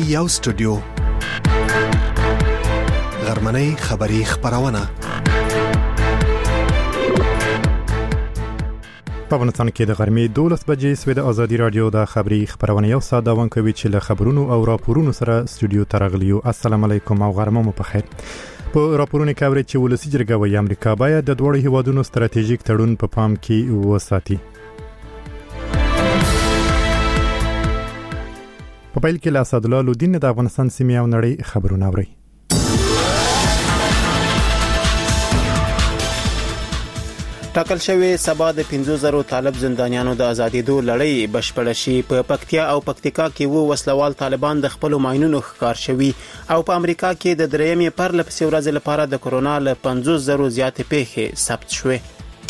یو سټوډیو غرمنۍ خبری خبرونه په افغانستان کې د غرمې 12 بجې سوي د ازادي رادیو د خبری خبرونه یو ساده دوام کوي چې له خبرونو او راپورونو سره سټوډیو ترغلیو. السلام علیکم او غرمه مو په خیر. په راپورونو کې اوري چې ولسی جرګه وایي امریکا باید د دوه هیوادونو ستراتیژیک تړون په پام کې وساتي. په پیل کې له اسدالله لودین د افغانستان سیمې او نړۍ خبرونه اوري. ټاکل شوی سبا د 50,000 طالب زندانیانو د ازادېدو لړۍ بشپړه شي. په پکتیا او پکتیکا کې وسلوال طالبان د خپل ماینونو ښکار شوي او په امریکا کې د درېمې پرلپسې ورځې لپاره د کرونا له 50,000 زیاتې پیښې ثبت شوې.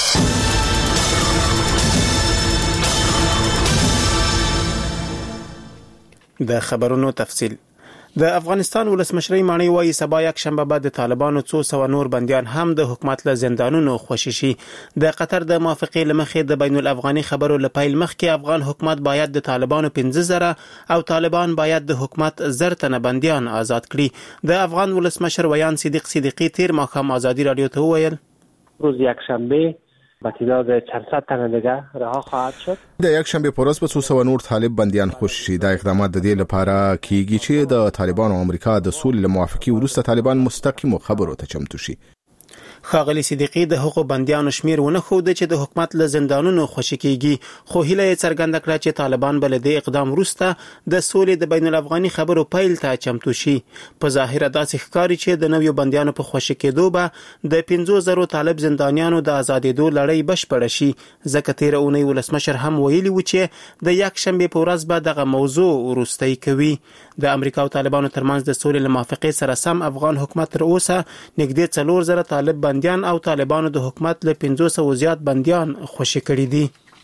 د خبرونو تفصیل. د افغانستان ولسمشرۍ ماڼۍ وايي سبا یک شنبه بعد د طالبانو 200 نور بنديان هم د حکومت له زندانونو خوشي شي. د قطر د موافقې لمخې د بین الافغاني خبرو لپاره مخکې افغان حکومت باید د طالبانو 15,000 او طالبان باید د حکومت 1000 تنه بنديان آزاد کړي. د افغان ولسمشر ویان صدیقی تیر ماښام ازادي رادیو ته وویل روز یک شنبه با تعداد 400 تن دیگه رها خواهد شد. د یک شنبه په ورځ په 200 نور طالب بنديان خوشي شي. دا اقدامات د دې لپاره کیږي چې د طالبانو او امریکا د سولې موافقې وروسته طالبان مستقیم خبرو ته چمتو شي. ښاغلي صدیقی د حقوق بنديانو شمیر ونه خو د چې د حکومت له زندانونو خوشي کیږي، خو هیله یې څرګنده کړه چې طالبان بل د اقدام وروسته د سولې د بین الافغاني خبرو پیل ته چمتو شي. په ظاهر داسې ښکاري چې د نویو بنديانو په خوشي کېدو به د 50,000 طالب زندانیانو د ازادېدو لړۍ بشپړه شي. ځکه تیر اونۍ ولسمشر هم ویلي و چې د یک شنبه په ورځ به دغه موضوع وروستۍ کوي. د امریکا او طالبانو ترمنځ د سولې موافقې سره سم افغان حکومت تر اوسه نږدې 4,000 طالب بنديان او طالبانو د حکومت له 500 زیات بنديان خوشي کړي دي.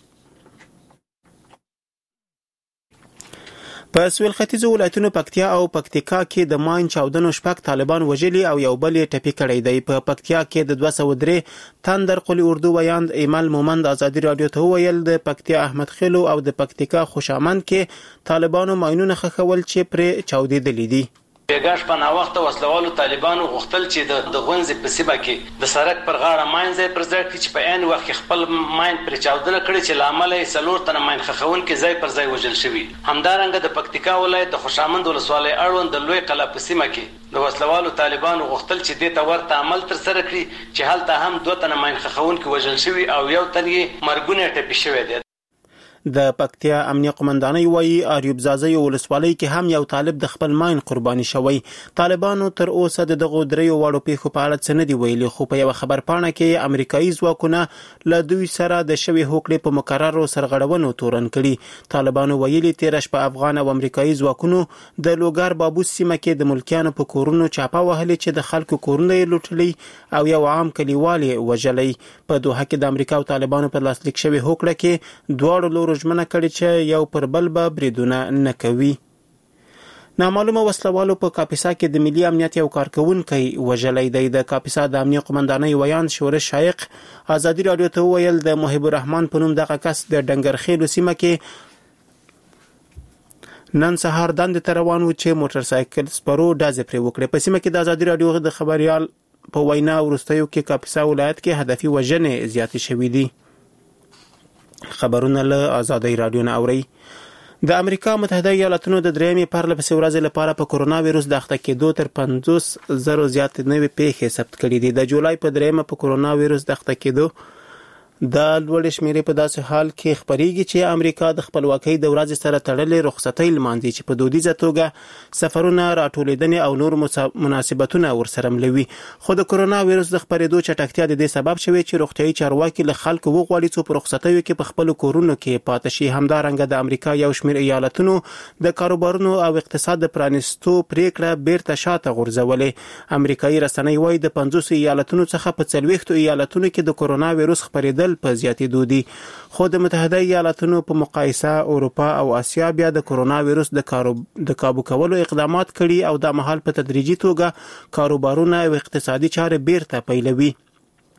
په سویل ختیځو ولایتونو پکتیا او پکتیکا کې د ماین چاودنو شپږ طالبان وژلي او یو بل یې ټپي کړی دی. په پکتیا کې د 203 تندر قلی اردو ویاند ایمل مومند ازادي رادیو ته ویل د پکتیا احمد خیلو او د پکتیکا خوشامند کې طالبانو ماینونه خښول چې پر چاودېدلې دي. بیګاش په نا وخت وسلوالو طالبانو غوښتل چې د غونځې په سیمه کې د سړک پر غاړه ماین ځای پر ځای چې په عین وخت خپل ماین پر چاودنه کړي چې لامل یې سلور تنه ماین خښون کې ځای پر ځای وژل شوی. همدارنګه د پکتیکا ولایت د خوشامند ولسوالۍ اړوند د لوی قلعه په سیمه کې د وسلوالو طالبانو غوښتل چې دې ته ورته عمل تر سره کړي چې هلته هم 2 تنه ماین خښون کې وژل شوی او یو تن یې مرګونه ټپي شوی دی. د پکتیا امنیه قومندانۍ وایي اریوب زازي ولسوالۍ کې هم یو طالب د خپل ماین قرباني شوی. طالبانو تر اوسه دغه دریو وړو پیښو په اړه څه نه دی ویلي، خو په یو خبر پاڼه کې امریکایي ځواکونه له دوی سره د شوی هوکړې په مقررو سرغړونو تورن کړي. طالبانو ویلي تیر شپه افغان او امریکایي ځواکونو د لوګر بابوس سیمه کې د ملکیانو په کورونو چاپه وهلي چې د خلکو کورونه یې لوټلي او یو عام کلیوالي وژلي. په دوحه کې د امریکا او طالبانو په لاسلیک شوی هوکړه کې دواړو لورو ژمنه کړې چې یو پر بل به بریدونه نه کوي. نامعلومه وسلوالو په کاپیسا کې د ملي امنیت یو کارکونکی وژلی دی. د کاپیسا د امنیه قومندانۍ ویان شورش شایق ازادي رادیو ته ویل د محب الرحمن په نوم دغه کس د ډنګرخیلو سیمه کې نن سهار دند ته روان و چې موټر سایکل سپرو ډازې پرې وکړې. په سیمه کې د ازادي رادیو د خبريال په وینا وروستیو کې کاپیسا ولایت کې هدفي وژنې زیاتې شوې دي. خبرونه له ازادي رادیو نه اوري. د امریکا متحده ایالاتونو د درېمې پرلپسې ورځې لپاره په کرونا وایروس د اخته کېدو تر 50,000 زیات نوې پیښې ثبت کړي دي. د جولای په درېمه په کرونا وایروس د اخته کېدو د لوړ شمیرې په داسې حال کې خبرېږي چې امریکا د خپلواکۍ د ورځې سره تړلې رخصتۍ لمانځي چې په دودیزه توګه سفرونه راټولېدنې او نور مناسبتونه ورسره ملوي. خو د کرونا وایروس د خپرېدو چټکتیا د دې سبب شوی چې روغتیايي چارواکي له خلکو وغواړي چې په رخصتیو کې په خپل کورونو کې پاتې شي. همدارنګه د امریکا یو شمېر ایالتونو د کاروبارونو او اقتصاد د پرانیستو پریکړه بیرته شاته غورځولې. امریکایي رسنۍ وايي د 50 ایالتونو څخه په 40 ایالتونو کې د کرونا وایروس خپرېدل په زیاتېدو دي. خو د متحده ایالاتونو په مقایسه اروپا او اسیا بیا د کرونا وایروس د کابو کولو اقدامات کړي او د مهال په تدریجي توګه کاروبارونه او اقتصادي چارې بیرته پیلوي.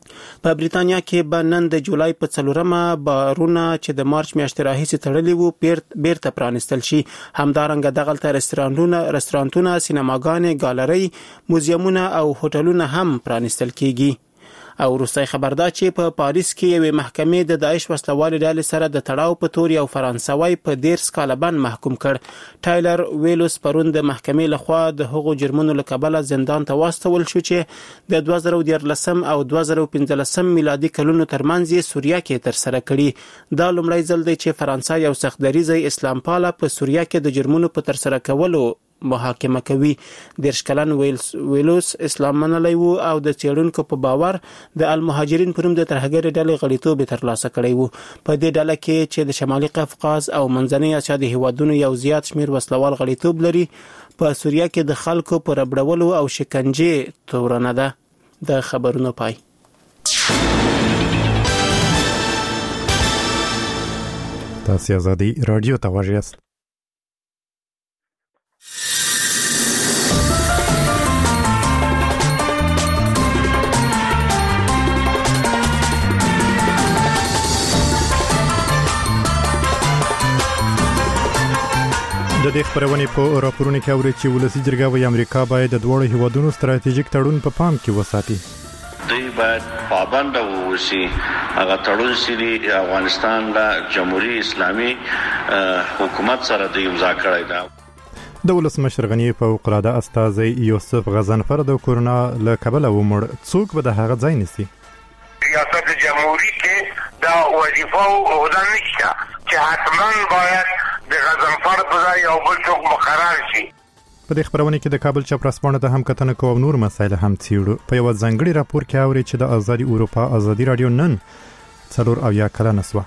په بریتانیا کې به نن د جولای په 4مه بارونه چې د مارچ میاشتې راهیسې تړلي وو بیرته پرانستل شي. همدارنګه دغلته رستورانتونه، سینماګانې، ګالري، موزیمونه او هوټلونه هم پرانستل کیږي. او روسي خبر دا چې په پاریس کې یوې محکمې د داعش وسلوالې ډلې سره د تړاو په تور یو فرانسوي په 10 کاله باندې محکوم کړ. ټایلر ویلوس پرون د محکمې لخوا د هغو جرمونو له کبله زندان ته واستول شو چې د 2014 او 2015 میلادي کلونو ترمنځ یې سوریه کې تر سره کړي. دا لومړی ځل دی چې فرانسه یو سختدریځه اسلام پاله په سوریه کې د جرمونو په تر سره کولو محاکمه کوي. 10 کلن ویلوس اسلام منلی وو او د څېړونکو په باور د المهاجرین پر نوم د ترهګرۍ ډلې غړیتوب ترلاسه کړی وو. په دې ډله کې چې د شمالي قفقاز او منځنۍ اسیا د هیوادونو یو زیات شمیر وسلوال غړیتوب لري، په سوریه کې د خلکو پر ربړولو او شکنجې تورنه ده. د خبرونو پای. تاسو آزادي رادیو ته واژئ. د دې خبرونې په راپورونو کې اوري چې ولسی جرګه وایي امریکا باید د دوه هیوادونو ستراتیژیک تړون په پام کې وساتي. دوی باید پابند ووسی هغه تړون چې افغانستان له جمهوریت اسلامي حکومت سره د امضا کړی دی. د ولسمشر غنی فوق العاده استاذ یوسف غضنفر د کورونا له کبله ومړ. څوک به د هغه ځای نیسي؟ ریاست جمهوری کې دا وظیفه او عہده نشته چې حتما باید د غضنفر په ځای یو بل څوک مقرر شي. په دې خبرونه کې د کابل چاپراسپانه ته هم کتنه کوو نور مسایل هم څیړو. په یو ځنګړي راپور کې اوري چې د ازادي اروپا ازادي رادیو نن 4 کلنه سوه.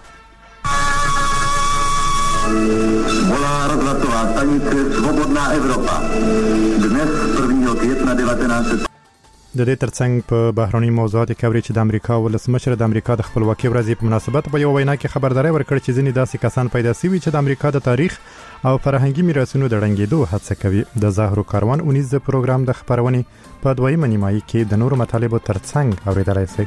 Volá rozhlasová stanice Svobodná Evropa. Dnes 1. května 1900. د دې ترڅنګ په بهراني موضوعاتو کې اوري چې د امریکا ولسمشر د امریکا د خپلواکۍ ورځې په مناسبت په یو وینا کې خبرداري ورکړه چې ځینې داسې کسان پیدا شوي چې د امریکا د تاریخ او فرهنګي میراثونو د ړنګېدو هڅه کوي. د زهرو کاروان 19 پروګرام د خبرونې په دویمه نیمایي کې د نورو مطالبو ترڅنګ اوریدلای شئ.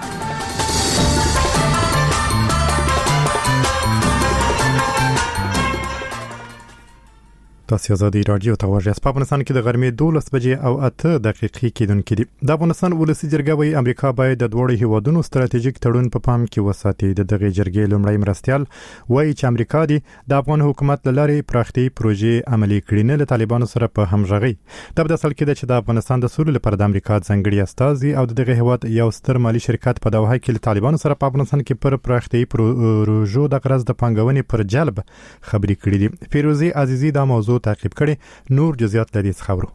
تاسو آزادي رادیو ته واژئ. په افغانستان کې د غرمې 12 بجې او 8 دقیقې کېدونکې دي. د افغانستان ولسی جرګه وایي امریکا باید د دوه هیوادونو ستراتیژیک تړون په پام کې وساتي. د دغه جرګې لومړی مرستیال وایي چې امریکا د افغان حکومت لارې پراختي پروژې عملي کړي نه له طالبانو سره په همغږي. دا په اصل کې د چې د افغانستان د سولې لپاره د امریکا ځنګړي استازي او دغه هیواد یو ستر مالی شرکت په دوحه کې له طالبانو سره په افغانستان کې پر پراختي پروژو د غرض د پنګونې پر جلب خبرې کړې دي. فیروزي عزیزی دا موضوع تعقیب کړي. نور جزئیات لري خبرو.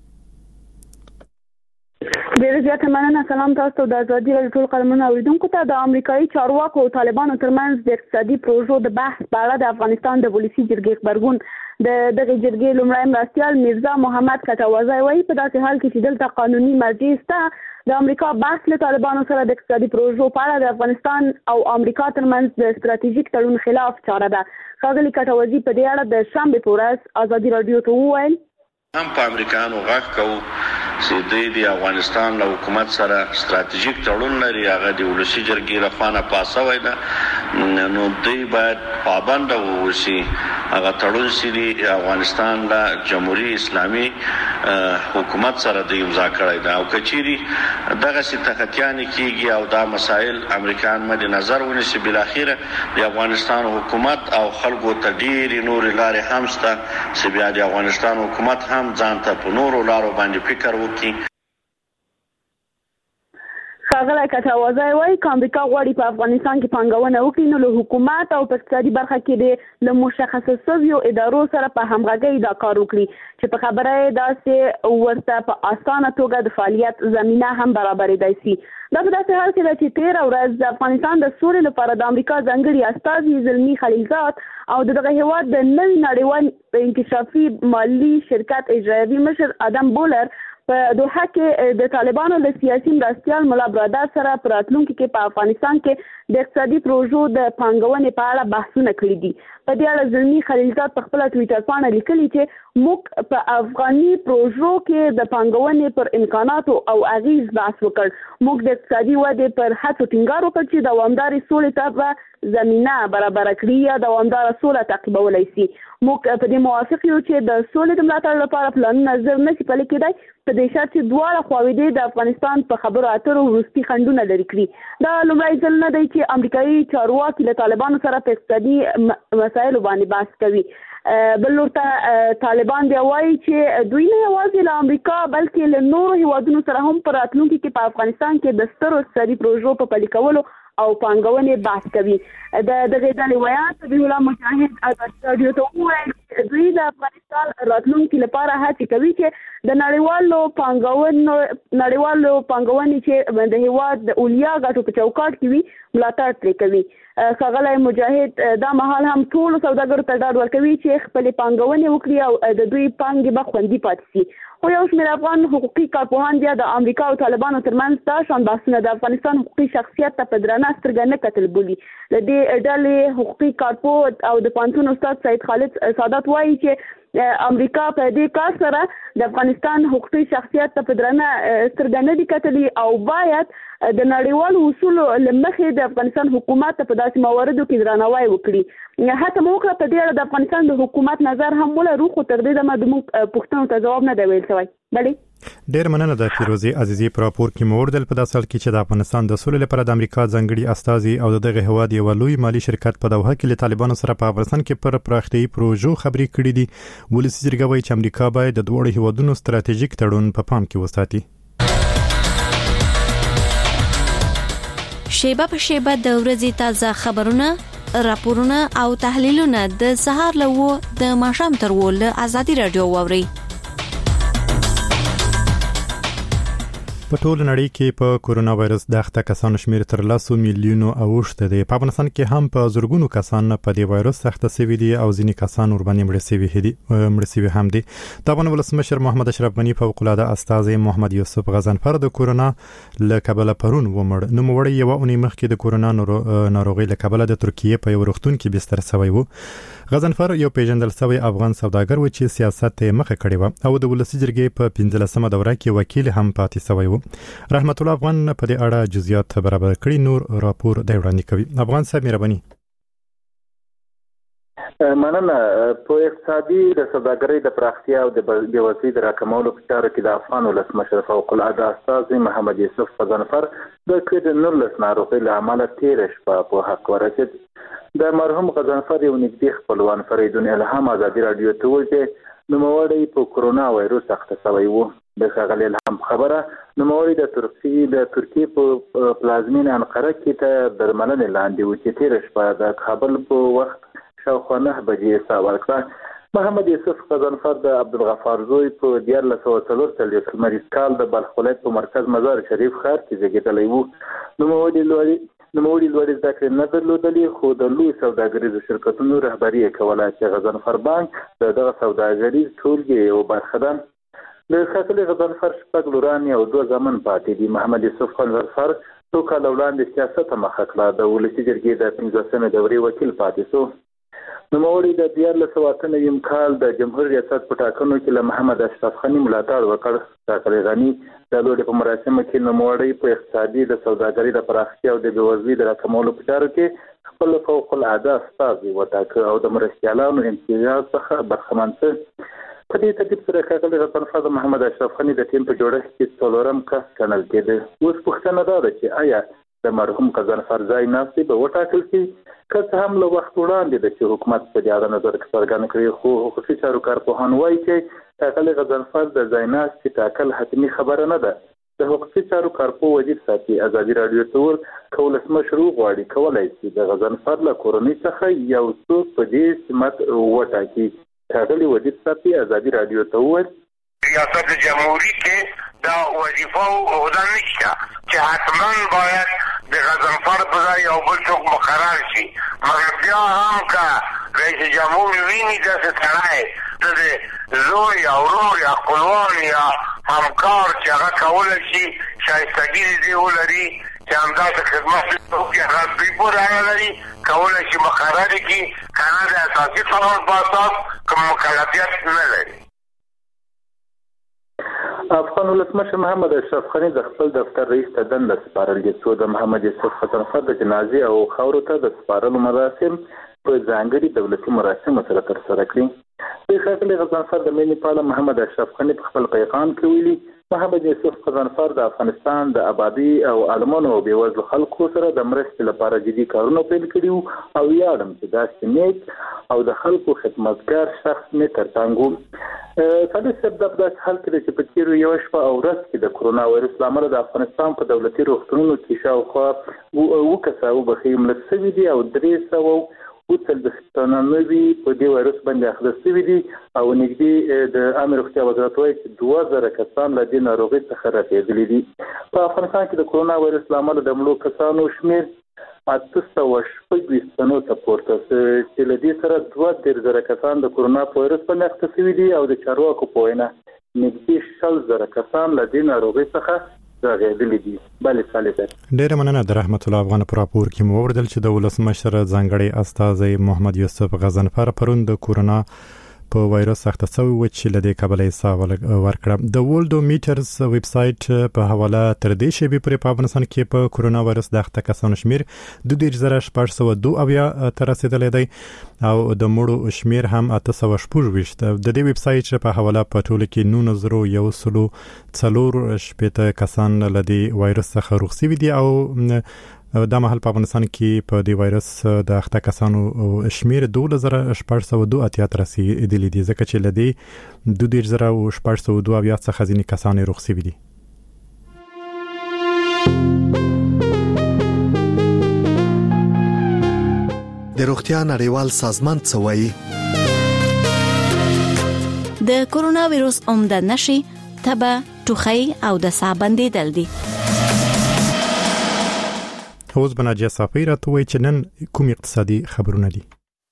ډیر زیات مننه. سلام تاسو ته د ازادي رادیو ټول قلمونو اوریدونکو ته. د امریکایي چارواکو او طالبانو ترمنځ د اقتصادي پروژو د بحث په اړه د افغانستان د ولسی جرګې خبرګون دغه جرګې لومړی مرستیال میرزا محمد کټوازی وایي په داسې حال کې چې دلته قانوني مرجع شته د امریکا بحث له طالبانو سره د اقتصادي پروژو په اړه د افغانستان او امریکا ترمنځ د ستراتیژیک تړون خلاف چاره ده. ښاغلي کټوازی په دې اړه د شنبې په ورځ ازادي رادیو ته وویل هم په امریکانو غږ کوو چې د افغانستان له حکومت سره ستراتیژیک تړون لري. هغه د ولسی جرګې لخوا نه پاسوي ده، نو دوی باید پابند ووسی هغه تړون چې افغانستان له جمهوریت اسلامي حکومت سره د امضا کړی ده. او کچيري دغه ستختيان کیږي او دا مسائل امریکایان مد نظر ونیسي، بل اخیره د افغانستان حکومت او خلکو ته ډیر نور لارې هم شته چې بیا د افغانستان حکومت هم ځان ته په نورو لارو باندې فکر وکړي. ښاغلی کټوازی وایي که امریکا غواړي په افغانستان کې پانګونه وکړي نو له حکومت او په اقتصادي برخه کې د له مشخصو شویو ادارو سره په همغږۍ دا کار وکړي چې په خبره یې داسې ورته په اسانه توګه د فعالیت زمینه هم برابرېدای شي. دا په داسې حال کې ده چې 13 ورځ د افغانستان د سولې لپاره د امریکا ځانګړي استازي زلمي خلیلزاد او دغه هیواد د نوي نړیوال انکشافي مالي شرکت اجرایوي مشر ادم بولر په دوحه کې د طالبانو له سیاسي مرستیال ملا برادر سره په راتلونکي کې په افغانستان کې د اقتصادي پروژو د پانګونې په اړه بحثونه کړي دي. په دې اړه زلمي خلیلزاد په خپل ټویټر باندې لیکلي چې موږ په افغاني پروژو کې د پانګونې پر امکاناتو او اغیز بحث وکړ. موږ د اقتصادي ودې پر هڅو ټینګار وکړ چې دوامدارې سولې ته زمينه برابر کړي یا دوامداره سوله تعقیبولای شي. موږ په دې موافق یو چې د سولې د ملاتړ لپاره پلانونه نظر نشي پلي کېدای په دې شرط چې دواړه خواوې د افغانستان په خبرو اترو وروستي خنډونه لري کړي. دا لومړی ځل نه دی چې امریکایي چارواکي له طالبانو سره په اقتصادي مسایلو باندې بحث کوي. بل ورته طالبان دی وایي چې دوی نه یوازې له امریکا بلکې له نورو هیوادونو سره هم په راتلونکي کې په افغانستان کې د سترو اقتصادي پروژو په پلي کولو او پانګونې بحث کوي. د غزل ویان د الله مجاهد ازادي ته وایي دوی د افغانستان راتلونکي لپاره هڅه کوي چې د نړیوالو پانګونې چې د هیواد د اولیا غټو په چوکاټ کې وي ملاتړ ترې کوي. ښاغلی مجاهد دا مهال هم ټول سوداګرو ته ډاډ ورکوي چې خپل پانګونې وکړي او د دوی پانګې به خوندي پاتې شي. خو یو شمېر افغان حقوقي کارپوهان بیا د امریکا او طالبانو ترمنځ دا شان بحثونه د افغانستان حقوقي شخصیت ته په درنه سترګه نه کتل بولي. د دې ډلې حقوقي کارپوه او د پوهنتون استاد سید خالد سادات وایي چې امریکا په دې کار سره د افغانستان حقوقي شخصیت ته په درنه سترګه نه دي کتلي او باید د نړیوالو اصولو لمخې د افغانستان حکومت په داسې مواردو کې درناوی وکړي. حتی موږ په دې اړه د افغانستان د حکومت نظر هم ولرو خو تر دې دمه د پوښتنو ته جواب نه دی ویل شوی. ډېر مننه د فیروزي عزیزي پر راپور کې موردل په داسل کې چې د افغانستان د سولې لپاره د امریکا ځانګړي استازي او دغه هواد یو لوی مالی شرکت په دوحه کې له طالبانو سره په افغانستان کې پر پراختیايي پروژو خبرې کړې دي. ولسی جرګه وایي چې امریکا باید د دوه هیوادونو ستراتیژیک تړون په پام کې وساتي. شیبه په شیبه د ورځې تازه خبرونه، راپورونه او تحلیلونه د سهار له د ماښام تر ول ازادي رادیو ووري. په ټول نړۍ کې په کورونا وایرس د اخته کسانو شمیر تر 10 میلیونو اوښته دی. په افغانستان کې هم په زورګونو کسان په دې وایرس اخته شوي دي او ځینې کسان ورباندې مړ شوي هم دي. د افغان ولسمشر محمد اشرف غنی فوق العاده استاذ محمد یوسف غضنفر د کورونا له کبله پرون ومړ. نو مړی یو اونۍ مخکې د کورونا ناروغي له کبله د ترکیه په یو روغتون کې بستر شوی و. غضنفر یو پیژندل شوی افغان سوداګر و چې سیاست یې مخه کړی و او د ولسی جرګې په 15مه دوره کې وکیل هم پاتې شوی و. رحمت الله افغان په دې اړه جزئیات برابر کړي. نور راپور دی وړاندې کوي. افغان صاحب مهرباني. مننه. په اقتصادي د سوداګرۍ د پراختیا او د بېوزلۍ د راکمولو په چارو کې د افغان ولسمشر فوق العاده استاذ محمد یوسف غضنفر د کووډ-19 ناروغۍ له امله تېره شپه په حق ورسېد. د مرحوم غضنفر یو نږدې خپلوان فریدون الهام ازادي رادیو ته وویل چې نوموړی په کورونا وایرس اخته شوی و. د ښاغلي الهام خبره نوموړی د ترکیې په پلازمینه انقره کې ته درملنې لاندې و چې تېره شپه د کابل په وخت شاوخوا 9 بجې ساه ورکړه. محمد یوسف غضنفر د عبدالغفار زوی په 1444 لمریز کال د بلخ ولایت په مرکز مزار شریف ښار کې زیږېدلی و. نوموړي لوړې زده کړې نه درلودلې خو د لوی سوداګریزو شرکتونو رهبري یې کوله چې غضنفر بانک د دغه سوداګریز ټولګې یوه برخه ده. د ښاغلي غضنفر 6 لوران او 2 زامن پاتې دي. محمد یوسف غضنفر 2 کاله وړاندې سیاست ته مخه کړه. د ولسي جرګې د 15مې دورې وکیل پاتې شو. نوموړي د 1498 کال د جمهور ریاست په ټاکنو کې له محمد اشرف غني ملاتړ وکړ. ښاغلي غني د لوړې په مراسمو کې نوموړی په اقتصادي د سوداګرۍ د پراختیا او د بېوزلۍ د راکمولو په چارو کې خپل فوق العاده استازي وټاکه او د مرستیالانو امتیاز څخه برخمن شو. په دې ترتیب سره ښاغلي غضنفر د محمد اشرف غني د ټیم په جوړښت کې څلورم کس ګڼل کېده. اوس پوښتنه دا ده چې آیا د مرحوم غضنفر ځای ناستې به وټاکل شي؟ که څه هم له وخت وړاندې ده چې حکومت په دې اړه نظر څرګند کړی، خو حقوقي چارو کارپوهان وایي چې ښاغلي غضنفر د ځای ناستې ټاکل حتمي خبره نه ده. د حقوقي چارو کارپوه وجیب ساتي ازادي رادیو ته وویل که ولسمشر وغواړي کولی شي د غضنفر له کورنۍ څخه یو څوک په دې سمت وټاکي. ښاغلي وجیب ساتي ازادي رادیو ته وویل ریاست جمهوری کې دا وظیفه او عهده نشته چې حتما باید د غضنفر په ځای یو بل څوک مقرر شي، مګر بیا هم که رئیس جمهور ویني داسې سړی د زوی یا ورور یا خپلوان یا همکار چې هغه کولای شي شایستګي دې ولري چې همداسې خدمت وکړي هغه دوی پورې اړه لري کولای شي مقرر کړي کنه د اساسي قانون په اساس کوم مکلفیت نه لري. افغان ولسمشر محمد اشرف غني د خپل دفتر رئیس ته دنده سپارلې څو د محمد یوسف غضنفر د جنازې او خاورو ته د سپارلو مراسم په ځانګړي دولتي مراسمو سره ترسره کړي. د ښاغلي غضنفر د مینې پاله محمد اشرف غني په خپل پیغام کې ویلي محمد یوسف غضنفر د افغانستان د آبادی او عالمانو او بېوزلو خلکو سره د مرستې لپاره جدي کارونه پیل کړي او ویاړم چې داسې نیک او د خلکو خدمتګار شخص مې ترڅنګ صادق صاحب د داسې حال کې چې په تېرو یوه شپه او ورځ کې د کرونا وایرس له امله د افغانستان په دولتي روغتونونو کې شاوخوا 7 کسه وبښي مړه شوي دي او 390 په دې وایرس باندې اخته شوي دي او نږدې د عامه روغتیا وزارت وایي چې 2000 کسان له دې ناروغۍ څخه راتېدلي دي. په افغانستان کې د کرونا وایرس له امله د مړو کسانو شمېر 826 تنو ته پورته چې له دې سره 2000 کسان د کرونا وایرس باندې اخته شوي دي او د چارواکو په وینا نږدې 100,000 کسان له دې ناروغۍ څخه راغلي دي. بله صالح ډېر مننه د رحمت الله افغان پر راپور کې مو وردل چې د ولسمشر ځانګړي استازی محمد یوسف غضنفر پرون د کرونا په وایرس اخته شوی و چې له دې کبله یې ساه ورکړه. د ورلډ میټرز ویب سایټ په حواله تر دې شیبې پورې په افغانستان کې په کرونا وایرس د اخته کسانو شمیر 2,602 ته رسیدلی دی او د مړو شمیر هم 826. د دې ویب سایټ په حواله په ټوله کې 9,144 کسان له دې وایرس څخه روغ شوي دي او دا مهال په افغانستان کې په دې وایرس د اخته کسانو شمیر 2,602 ته رسیدلی دي ځکه چې له دې 2,602 څخه ځینې کسان روغ شوي دي. د روغتیا نړیوال سازمان څه وایي؟ د کرونا وایرس عمده نشي تبه ټوخی او د ساه بندیدل دي. اوس بناجیه صافی راته وایي چې نن کوم اقتصادي خبرونه دي.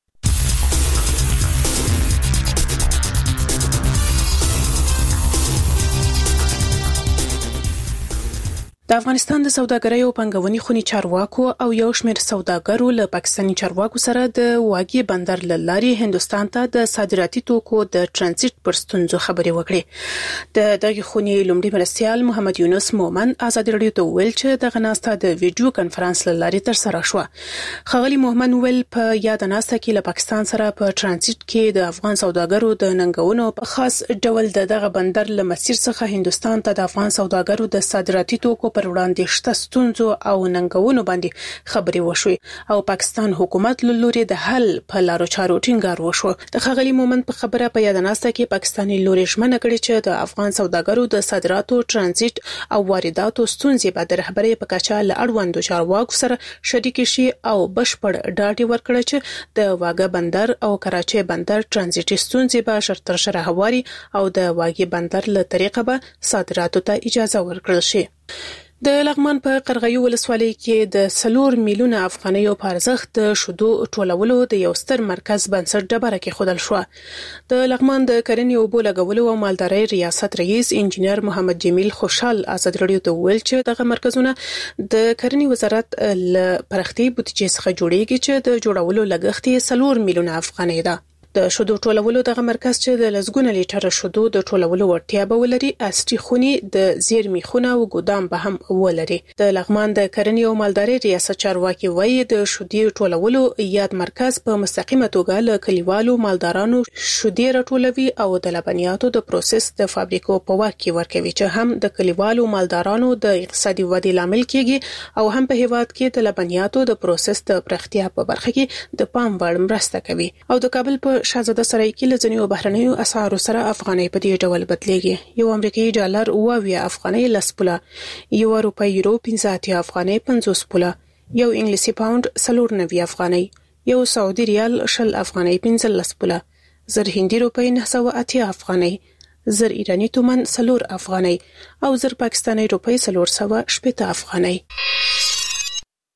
د افغانستان د سوداګرۍ او پنګونې خونی چارواکو او یو شمېر سوداګرو له پاکستاني چارواکو سره د واګي بندر لاري هندستان ته د صادراتي توکو د ترانزیت پر ستونزو خبرې وکړې. د دغه خونی لومړي مرستيال محمد یونس مومن ازادي رادیو ته ویل چې د غناسته د ویډیو کانفرنس لاري تر سره شو. خغلی مومن ویل په یاد ناسته کې له پاکستان سره په ترانزیت کې د افغان سوداګرو د ننګونو په خاص ډول دغه بندر له مسیر څخه هندستان ته د افغان سوداګرو د صادراتي توکو پر وړاندې شته ستونزو او ننګونو باندې خبرې وشوي او پاکستان حکومت له لوري د حل په لارو چارو ټینګار وشو. د خغلی مومن په خبره په یاد ناسته کې پاکستاني لوري ژمنه کړې چې د افغان سوداګرو د صادراتو ترانزیت او وارداتو ستونزې به د رهبرۍ په کچه له اړوندو چارواکو سره شریک شي او بشپړ ډاډ ورکړي چې د واګه بندر او کراچۍ بندر ترانزیتي ستونزې به ژر تر ژره هواري او د واګي بندر له طریقه به صادراتو ته اجازه ورکړل شي. د لغمان په قرغیو ولسوالۍ کې د 4 میلیونه افغانیو په ارزښت د شودو ټولولو د یو ستر مرکز بنسټ ډبره کې خودل شو. د لغمان د کرنې او بولګولو او مالدارۍ ریاست رئیس انجنیر محمد جمیل خوشحال ازاد رادیو ته ویل چې دغه مرکزونه د کرنې وزارت له پرختي بودیجې څخه جوړیږي چې د جوړولو لګښت 4 میلیونه افغانۍ ده. د شودو ټولولو دغه مرکز چې د لزګونه لیټر شودو د ټولولو وړتیا به ولري اصلي خوني د زیرمي خونه او ګودام به هم ولري. د لغمان د کرنې او مالدارۍ ریاست چارواکي وایي د شودي ټولولو یاد مرکز په مستقیمه توګه له کلیوالو مالدارانو شودي راټولوي او د لبنیاتو د پروسس د فابریکو په واک کې ورکوي چې هم د کلیوالو مالدارانو د اقتصادي ودې لامل کیږي او هم په هیواد کې د لبنیاتو د پروسس د پرختیا په برخه کې د پام وړ مرسته کوي. او د کابل په شاهزاده سرای کې لزنیو بهرنیو اسعارو سره افغانۍ په دې ډول بدلېږي. یو امریکایي ډالر 20 افغانۍ لسپوله، یو روپۍ یورو 15 افغانۍ 50 پوله، یو انګلیسي پاوند 490 افغانۍ، یو سعودي ریال 20 افغانۍ 15 پوله، زر هندي روپۍ 980 افغانۍ، زر ایرانی تومان 4 افغانۍ او زر پاکستاني روپۍ 480 افغانۍ.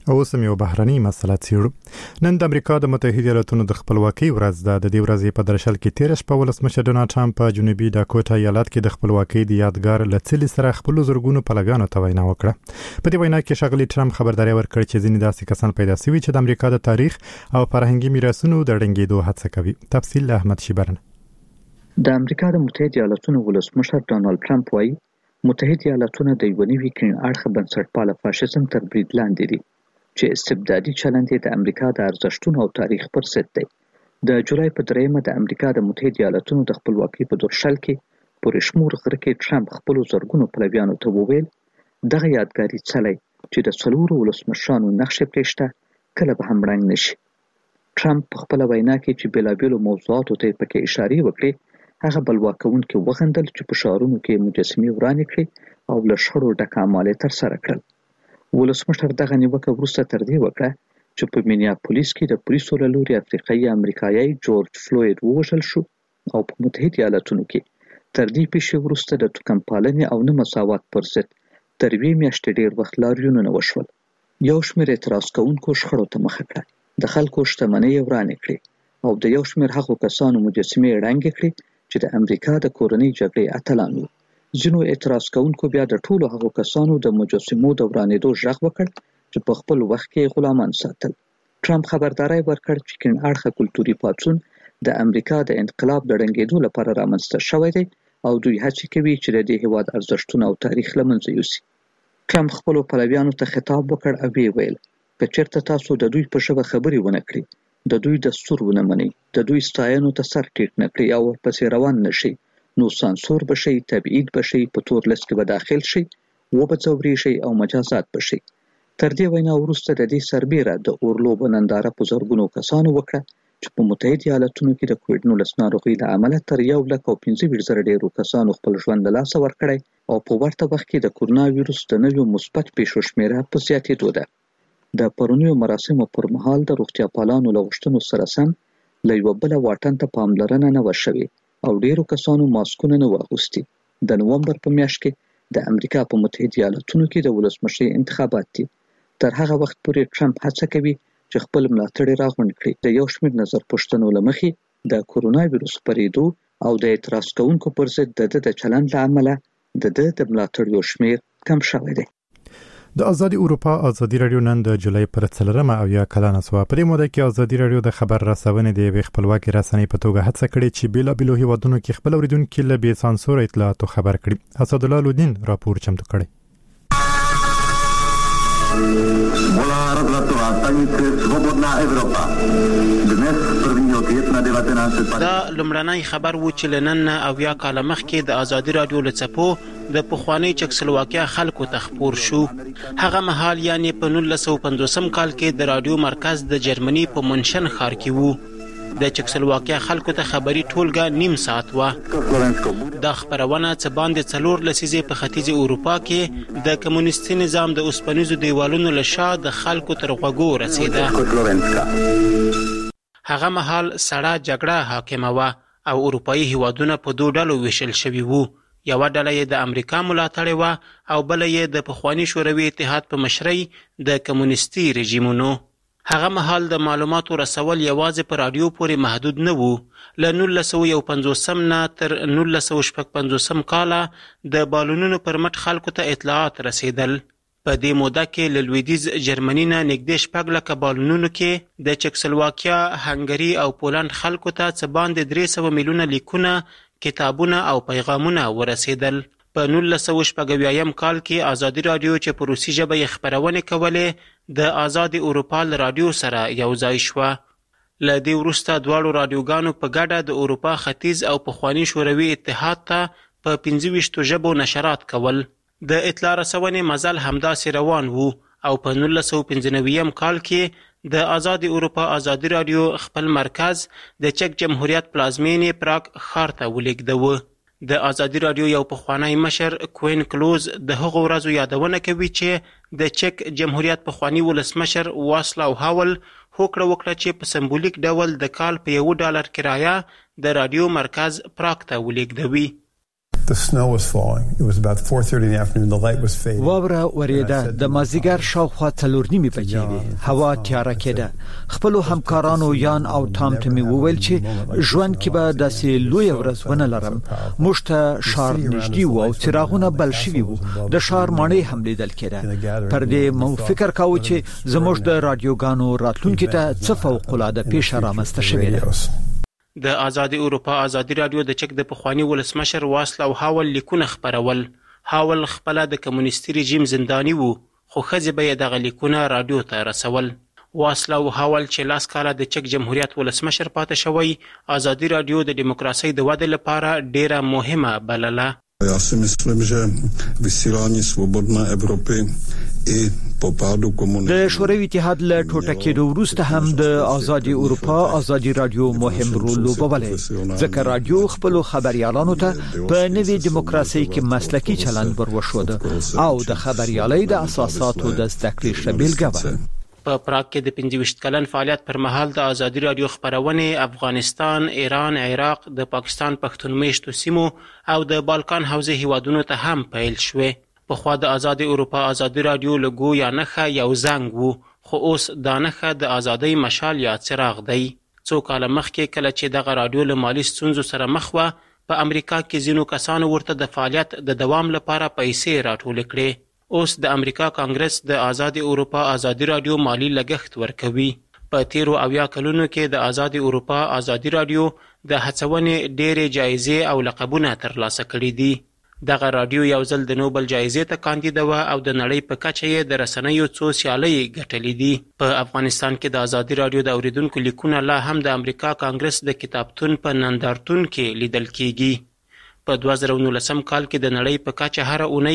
او سم یو بهرني مسله څیړو نن د امریکا د متحده ایالاتونو د خپلواکۍ ورځ ده. د دې ورځې په درشل کې 13 په ولسمشر ډونالد ټرمپ په جنوبي ډاکوټا ایالت کې د خپلواکۍ د یادګار لڅلي سره خپل زورګونو پلګانو ته وینا وکړه. په دې وینا کې ښاغلي ټرمپ خبرداري ورکړه چې ځینې داسې کسان پیدا شوي چې د امریکا د تاریخ او فرهنګي میراثونو د ړنګېدو هڅه کوي. تفصیل احمد شیبرن. د امریکا د متحده ایالاتونو ولسمشر ډونالد ټرمپ وايي متحده ایالاتونه د یو نوي کین اړخ بنسټپاله فاشیزم تر برید لاندې دي چې استبدادي چلند یې د امریکا د ارزښتونو او تاریخ پر ضد دی. د جولای په 3 د امریکا د متحده ایالاتونو د خپلواکۍ په درشل کې پورې شمور غره کې ټرمپ خپل زرګونو پلویانو ته وویل دغه یادګاري څلی چې د څلورو ولسمشرانو نقشې پرېشته کله به هم ړنګ نشي. ټرمپ په خپله وینا کې چې بېلابېلو موضوعاتو ته یې پکې اشارې وکړې هغه بلوا کوونکي وغندل چې په ښارونو کې مجسمې ورانې کړې او له شخړو ډک اعمال یې ترسره کړل. ولسمشر دغه نیوکه وروسته تر دې وکړه چې په مینیاپولیس کې د پولیسو له لوري افریقایي امریکایي جورج فلوید ووژل شو او په متحده ایالاتونو کې تر دې پیښې وروسته د توکمپالنې او نه مساوات پر ضد تر 2 میاشتې ډېر وخت لاریونونه وشول. یو شمېر اعتراض کوونکو شخړو ته مخه کړه، د خلکو شتمنۍ یې ورانې کړې او د یو شمېر هغو کسانو مجسمې یې ړنګې کړې چې د امریکا د کورنۍ جګړې اتلان وو. ځینو اعتراض کوونکو بیا د ټولو هغو کسانو د مجسمو د ورانېدو غږ وکړ چې په خپل وخت کې غلامان ساتل. ټرمپ خبرداری ورکړ چې کیڼ اړخه کلتوري پاڅون د امریکا د انقلاب د ړنګېدو لپاره رامنځته شوی دی او دوی هڅې کوي چې د دې هېواد ارزښتونه او تاریخ له منځه یوسي. ټرمپ خپلو پلویانو ته خطاب وکړ او ویې ویل که چېرته تاسو د دوی په ژبه خبرې ونه کړئ، د دوی دستور ونه منئ، د دوی ستاینو ته سر ټیټ نه کړئ او ورپسې روان نه شئ، نو سانسور بشئ، تبعید بشئ، په تور لیست کې به داخل شئ، وبځورېږئ او مجازات بشئ. تر دې وینا وروسته د دې سربیره د اورلوبه ننداره په زرګونو کسانو وکړه چې په متحده ایالاتونو کې د کووډ-19 ناروغۍ له امله تر 1,25,000 ډېرو کسانو خپل ژوند له لاسه ورکړی او په ورته وخت کې د کورونا ویروس د نویو مثبت پیښو شمېره په زیاتېدو ده. د پرونیو مراسمو پر مهال د روغتیا پالانو له غوښتنو سره سم له یوه بله واټن ته پاملرنه نه وه شوې او ډېرو کسانو ماسکونه نه وو اغوستي. د نومبر په میاشت کې د امریکا په متحده ایالاتونو کې د ولسمشرۍ انتخابات دي. تر هغه وخت پورې ټرمپ هڅه کوي چې خپل ملاتړي راغونډ کړي. د یو شمېر نظر پوښتنو له مخې د کورونا ویروس خپرېدو او د اعتراض کوونکو پر ضد د ده د چلند له امله د ده د ملاتړیو شمېر کم شوی دی. د ازادي اروپا ازادي رادیو نن د جولای پر 4 او یا کلانه سوا په موده کې ازادي رادیو د خبر رسونې د خپلواکي رسنۍ په توګه هڅه کړې چې بېلابېلو هیوادونو کې خپل اوریدونکو له بې سانسور اطلاعاتو خبر کړي. اسد الله لودین راپور چمتو کړی. Volá rozhlasová stanice Svobodná Evropa. Dnes 1. května 1950. دا لومړنی خبر و چې لنن او یا کال مخکې د ازادي رادیو لڅپو د پخوانی چکسلواکیا خلکو ته خبر شو. هغه مهال یعنی په 1950 کال کې د رادیو مرکز د جرمني په منشن ښار کې وو. د چکسلواکیا خلکو ته خبري ټولګه نیم ساعت و. دا خبرونه څه باندې 4 لسیزې په ختیځ اروپا کې د کمونیستي نظام د اوسپنیزو دیوالونو له شا د خلکو تر غوږو رسیده. هغه مهال سړه جګړه حاکمه وه او اروپایي هیوادونه په 2 ډلو ویشل شوي وو. یوه ډله یې د امریکا ملاتړې وه او بله یې د پخواني شوروي اتحاد په مشرۍ د کمونیستي رژیمونو. هغه مهال د معلوماتو رسول یوازې په رادیو پورې محدود نه وو. له 1950 نه تر 1955 کاله د بالونونو پر مټ خلکو ته اطلاعات رسیدل. په دې موده کې له لویدیځ جرمني نه نږدې 6 لکه بالونونو کې د چکسلواکیا، هنګري او پولند خلکو ته څه باندې 300 میلیونه لیکونه، کتابونه او پیغامونه ورسیدل. په 1980 کال کې ازادي رادیو چې په روسي ژبه یې خبرونې کولې د آزادي اروپا له رادیو سره یو ځای شوه. له دې وروسته دواړو رادیوګانو په ګډه د اروپا ختیځ او پخواني شوروي اتحاد ته په 25 ژبو نشرات کول. د اطلاع رسونې مزل همداسې روان وو او په 1995 کال کې د آزادي اروپا ازادي رادیو خپل مرکز د چک جمهوریت پلازمینې پراګ ښار ته ولېږداوه. د ازادي رادیو یو پخوانی مشر کوین کلوز د هغو ورځو یادونه کوي چې د چک جمهوریت پخوانی ولسمشر واسلاو هاول هوکړه وکړه چې په سمبولیک ډول د کال په $1 کرایه د رادیو مرکز پراګ ته ولېږدوي. The snow was falling. It was about 4:30 in the afternoon. The light was fading. واوره وریده د مازیګر شاوخوا 4:30 بجې وې. هوا تیاره کېده. خپل همکارانو یان او تام ته می وویل چې ژوند کې به داسې لوی ورځ ونه لرم. موږ ته شار نږدې وو او څراغونه بل شوي وو. د شار ماڼۍ هم لیدل کېده. پر دې مو فکر کاوه چې زموږ د رادیوګانو راتلونکي ته څه فوق العاده پیښه رامنځته شوې ده. د آزادي اروپا آزادي رادیو د چک د پخوانی ولسمشر واسلاو هاول لیکونه خبرول. هاول خپل د کمونیستي رژیم زنداني وو، خو خځې به دغه لیکونه رادیو ته رسول. واسلاو هاول چې لاس کاله د چک جمهوریت ولسمشر پاتې شوی، آزادي رادیو د دیموکراسۍ د وده لپاره ډیره مهمه بلله. Ja si myslím, že vysílání svobodné Evropy i po pádu komunismu. د شوروي اتحاد له ټوټه کېدو وروسته هم د آزادي اروپا آزادي رادیو مهم رول لوبولی، ځکه رادیو خپل خبريالانو ته په نوې دیموکراسي کې مسلکي چلند وروښود او د خبريالۍ د اساساتو د زده کړې شبیلګه و. په پراګ کې د 25 کلن فعالیت پر مهال د آزادي رادیو خبرونه افغانستان، ایران، عراق، د پاکستان پښتون میشتو سیمو او د بالکان حوزې هیوادونو ته هم پیل شوه. په خوا د آزادي اروپا آزادي رادیو لوګو یا نخه یو زنګ وو، خو اوس دا نخه د آزادۍ مشال یا څراغ دی. څو کاله مخکې کله چې دغه رادیو له مالی ستونزو سره مخ و، په امریکا کې ځینو کسانو ورته د فعالیت د دوام لپاره پیسې راټول کړې. اوس د امریکا کانګرس د آزادي اروپا آزادي رادیو مالی لګښت ورکوي. په تیرو 70 کلونو کې د آزادي اروپا آزادي رادیو د هڅونې ډېرې جایزې او لقبونه ترلاسه کړي دي. دغه رادیو یو ځل د نوبل جایزې ته کاندید و او د نړۍ په کچه یې د رسنیو څو سیالۍ ګټلې دي. په افغانستان کې د آزادي رادیو د اوریدونکو لیکونه لا هم د امریکا کانګرس د کتابتون په نندارتون کې لیدل کیږي. په 2019 کال کې د نړۍ په کچه هر اونۍ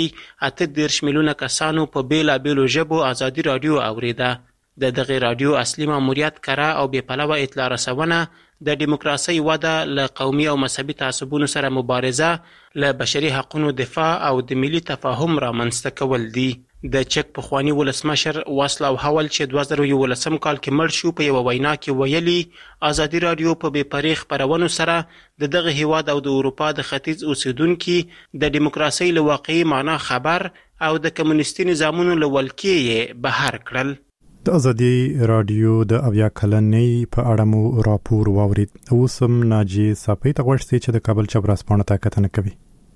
38 میلیونه کسانو په بیلابیلو ژبو آزادي رادیو اوریده. د دغه رادیو اصلي ماموریت کره او بې پلوه اطلاع رسونه، د دیموکراسۍ وده، له قومي او مذهبي تعصبونو سره مبارزه، له بشري حقوقو دفاع او د ملي تفاهم رامنځته کول دي. د چک پخوانی ولسمشر واسلاو هاول چې 2011 کال کې مړ شو، په یو وینا کې ویلي آزادي رادیو په بې پرې خبرونو سره د دغه هیواد او د اروپا د ختیځ اوسیدونکو د دیموکراسۍ له واقعي معنا خبر او د کمونیستي نظامونو له ولکې بهر کړل. د آزادي رادیو د 70 کلنۍ په اړه مو راپور واورید. اوس هم ناجی صافی ته غوښتي چې د کابل چبراسپانه ته کتنه کوي.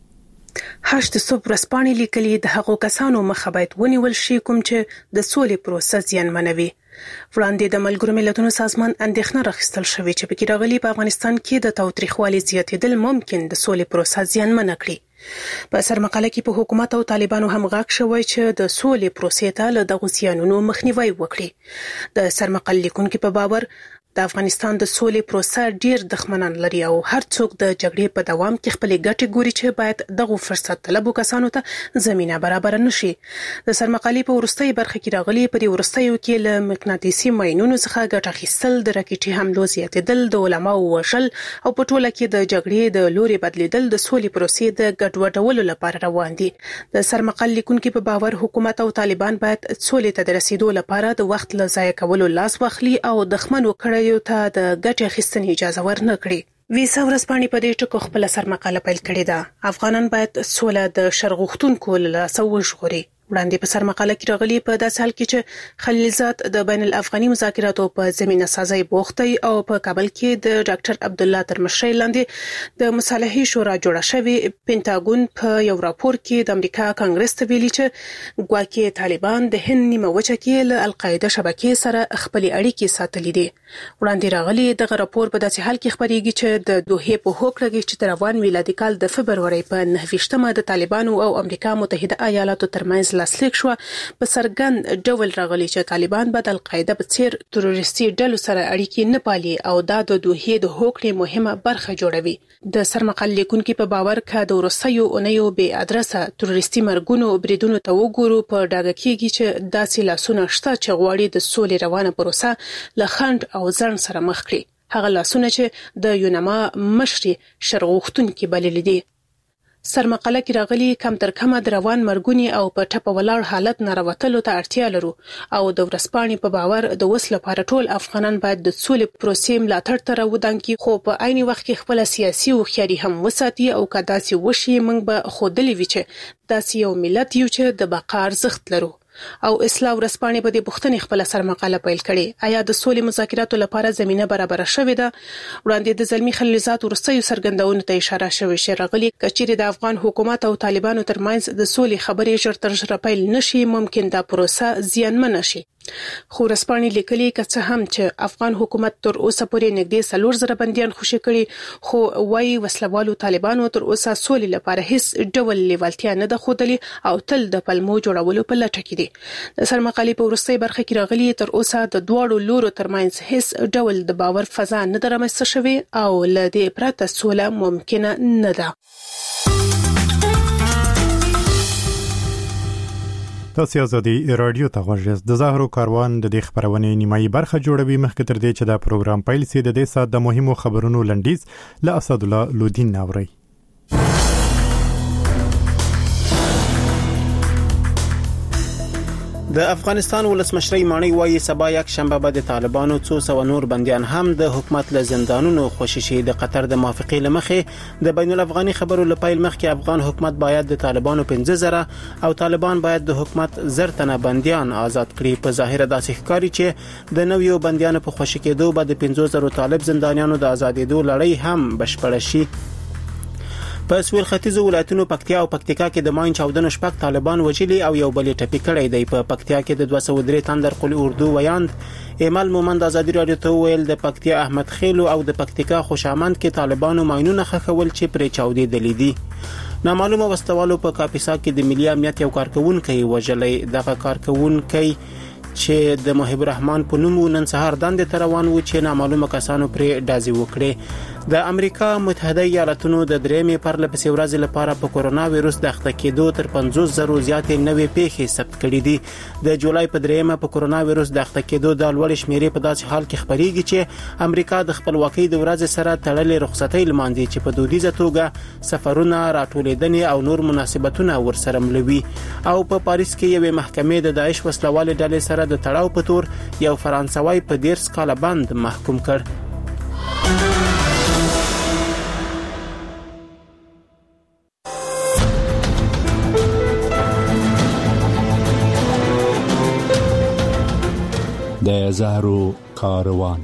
هشت صبح رسپانې لیکلي د هغو کسانو مخه باید ونیول شي کوم چې د سولې پروسه زیانمنوي. وړاندې د ملګرو ملتونو سازمان اندېښنه راخیستل شوې چې پکې راغلي په افغانستان کې د تاوتریخوالي زیاتېدل ممکن د سولې پروسه زیانمنه کړي. په سرمقاله کې په حکومت او طالبانو هم غاښ شوی چې د سولې پروسې ته له دغو زیانونو مخنیوي وکړي. د سرمقاله لیکونکو په باور د افغانستان د سولې پروسه ډیر دښمنان لري او هر څوک د جګړې په دوام کې خپل ګټې ګوري چې باید دغه فرصت طلبو کسانو ته زمينه برابر نشي. د سرمقالې په ورستۍ برخه کې راغلي په دې ورستیو کې له مقناطیسي ماینونو څخه ګټه اخیستل، د راکټي حملو زیاتېدل، د علماو وژل او په ټوله کې د جګړې د لوري بدلیدل د سولې پروسې د ګډوډولو لپاره روان دي. د سرمقالې لیکونکو په باور حکومت او طالبان باید سولې ته د رسیدو لپاره د وخت له ضایع کولو لاس واخلي او دښمنو یو ته د ګټې اخیستنې اجازه ورنه کړي. ویسا ورځپاڼې په دې ټکو خپل سرمقاله پیل کړې ده. افغانان باید سوله د شرغښتونکو له سوژغوري. وړاندې په سرمقاله کې راغلي په داسې حال کې چې خلیلزاد د بین الافغاني مذاکراتو په زمينه سازي بوختي او په کابل کې د ډاکټر عبد الله تر مشرۍ لاندې د مصالحې شورا جوړه شوې. پینټاګون په یو راپور کې د امریکا کانګرس ته ویلي چې ګواکې طالبان د هند نیمه وچه کې له القاعده شبکې سره خپل اړیکې ساتلې دي. وړاندې راغلي دغه راپور په داسې حال کې خبرېږي چې د دوحې په هوکړه کې چې روان میلادي کال د فبرवरी په 9 د طالبانو او امریکا متحده ایالاتو ترمنځ لاسلیک شو، په سرګند ډول راغلي چې طالبان به د القاعده په څیر تروریستي ډلو سره اړیکې نه پالي او دا د دوحې د هوکړې مهمه برخه جوړوي. د سرمقاله لیکونکو په باور که د وروستیو اونیو بې ادرسه تروریستي مرګونو بریدونو ته وګورو، په ډاګه کېږي چې داسې لاسونه شته چې غواړي د سولې روانه پروسه له خنډ او ځنډ سره مخ کړي. هغه لاسونه چې د یونما مشري شرغښتونکو بلل دي. سرمقاله کې راغلي کم تر کمه د روان مرګونی او په ټپه ولاړ حالت ناروتلو ته اړتیا لرو او د ورسپانې په باور د وس لپاره ټول افغانان باید د سولې پروسې ملاتړ ته راودانکي خو په عین وخت کې خپل سیاسي هوښیاري هم وساتي او کداسي وشي موږ به خودلی وي چې داسې یو ملت یو چې د بقا ارزښت لرو. او اصلاح ورسپانې په دې بوختنې خپل سرمقاله پیل کړي. آیا د سولې مذاکراتو لپاره زمينه برابر شوې ده؟ وړاندې د زلمی خلیلزاد ورستیو سرګندونو ته اشاره شوې چې راغلي کچېره د افغان حکومت او طالبانو ترمنځ د سولې خبرې ژر تر ژره پیل نشي ممکن دا پروسه زیانمن شي. خو ورسپانې لیکلي کڅه هم چې افغان حکومت تر اوسه پورې نږدې 4,000 بنديان خوشي کړي خو وايي وسلوالو طالبانو تر اوسه سولې لپاره هیڅ ډول لیوالتیا نه ده ښودلې او تل د پلمو جوړولو په لټه کې دي. د سرمقالې په وروستۍ برخه کې راغلي تر اوسه د دواړو لورو ترمنځ هیڅ ډول د باور فضا نه درمسته شوی او ل دې پرته سوله ممکنه نه ده. تاسو ازادي رادیو ته غوږ د زهرو کاروان د دې خبرونې نیمایي برخه جوړوي. مخکې تر دې چې دا پروګرام پیل شي د دې سات د مهمو خبرونو لنډیز له اسد الله لودین ناوري. د افغانستان ولسمشر مانی وایي سبا یک شنبه به د طالبانو 200 نور بنديان هم د حکومت له زندانونو خوشي شي. د قطر د موافقې لمخې د بین الافغاني خبرو لپاره مخکې افغان حکومت باید د طالبانو 15,000 او طالبان باید د حکومت 1000 تنه بنديان آزاد کړي. په ظاهر داسې ښکاري چې د نویو بنديانو په خوشي کېدو به د 15,000 طالب زندانیانو د آزادېدو لړۍ هم بشپړه شي. په سویل ختیځو ولایتونو پکتیا او پکتیکا کې د ماین 14 شپږ طالبان وجلي او یو بل ټپي کړی دی. په پکتیا کې د 203 تندر قل اردو ویاند ایمل مومند ازادي رادیو ته ویل د پکتیا احمد خیلو او د پکتیکا خوشامند کې طالبانو ماینونه خخول چې پرې چاودي دلیدي. نامعلومه وسوالو په کاپیسا کې د ملي امنیت یو کارکونکو وجلي. دغه کارکونکو چې د محب الرحمن په نوم نن سهار دندې ته روان و چې نامعلومه کسانو پرې ډازي وکړي. د امریکا متحده ایالاتونو د درېمې پرلپسې ورځې لپاره په کورونا وایروس د اخته کېدو تر 50,000 زیاتې نوې پیښې ثبت کړې دي. د جولای په درېمه په کورونا وایروس د اخته کېدو د لوړ شمیرې په داسې حال کې خبرېږي چې امریکا د خپلواکۍ د ورځې سره تړلې رخصتۍ لمانځي چې په دودیزه توګه سفرونه راټولېدنې او نور مناسبتونه ورسره ملوي. او په پاریس کې یوې محکمې د داعش وسلوال ډلې سره د تړاو په تور یو فرانسوي په 10 کاله بند محکوم کړ. د زهرو کاروان.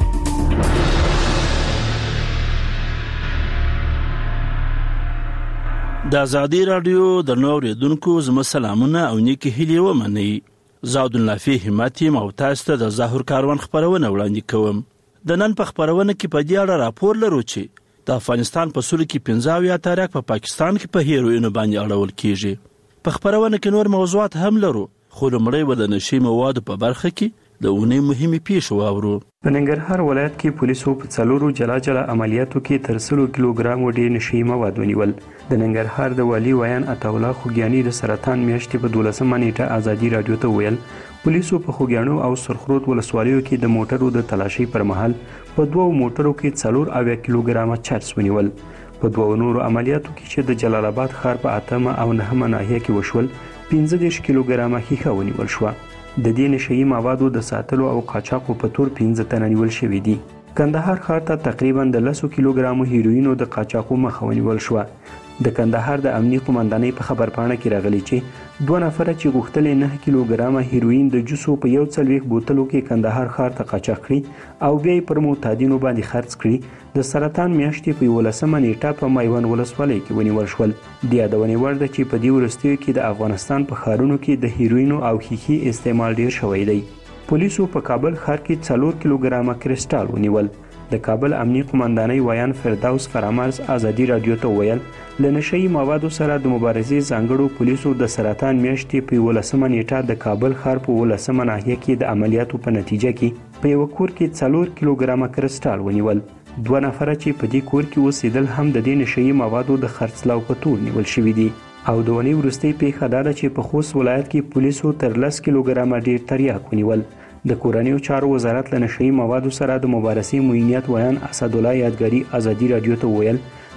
د ازادي رادیو د نوریدونکو زما سلامونه او نیکی هیلې ومنئ. زاد الله همتیم او تاسو ته د زهرو کاروان خبرونه وړاندې کوم. د نن په خبرونه کې په دې اړه راپور لرو چې د افغانستان په سولې کې 15 تاریخ په پاکستان کې په هیروینو باندې اړول کیږي. په خبرونه کې نور موضوعات هم لرو خو لمړی ود نشي مواد په برخه کې د اونۍ مهمه پیښه واورو. په ننګرهار ولایت کې پولیسو په څلورو جلا عملیاتو کې تر 100 کیلوګرام ډیر نشي مواد ونیول. د ننګرهار د والی ویان عطا الله خوګیانی د سرطان میاشتې په 12 نیټه ازادي رادیو ته ویل پولیسو په خوګیانو او سرخروت ولسوالیو کې د موټرو د تلاشي پر مهال په دوو موټرو کې 4 کیلوګرام چرس ونیول. په دوو نورو عملیاتو کې چې د جلال آباد ښار په 8 او 9 ناحیه کې وشول 15 کیلوګرام ښیښه ونیول شو. د دې نشئی موادو د ساتلو او قاچاقو په تور 15 تنه نیول شوې دي. کندهار ښار ته تقریبا د 100 کیلوګرام هیروینو د قاچاقو مخه ونیول شو. د کندهار د امنیت قومندانۍ په خبرپاڼه کې راغلي چې 2 نفر چې غوښتل 9 کیلوګرام هیروین د جوسو په 140 بوتلو کې کندهار ښار ته قاچاق کړي او بیا پر معتادینو باندې خرڅ کړي د سرطان میاشتې په 11 نیټه په میوند ولسوالۍ کې ونیول شول. د یادونې وړ ده چې په دې وروستیو کې د افغانستان په ښارونو کې د هیروینو او ښیښې استعمال ډیر شوی دی. پولیسو په کابل ښار کې 4 کیلوګرام کریسټال ونیول. د کابل امنیت قومندانۍ ویان فردوس فرامرز ازادي رادیو ته ویل له نشئی موادو سره د مبارزې ځانګړو پولیسو د سرطان میاشتې په 11 نیټه د کابل ښار په 11 ناحیه کې د عملیاتو په نتیجه کې په یو کور کې 4 کیلوګرام کریسټال ونیول. 2 نفر چې په دې کور کې اوسېدل هم د دې نشئی موادو د خرڅلاو په تور نیول شوي دي. او د ونی وروستۍ پیښه دا ده چې په خوست ولایت کې پولیسو تر 10 کیلوګرام ډیر تریاک ونیول. د کورنیو چارو وزارت له نشئی موادو سره د مبارزې معینیت ویان اسد الله یادګاری ازادي رادیو ته ویل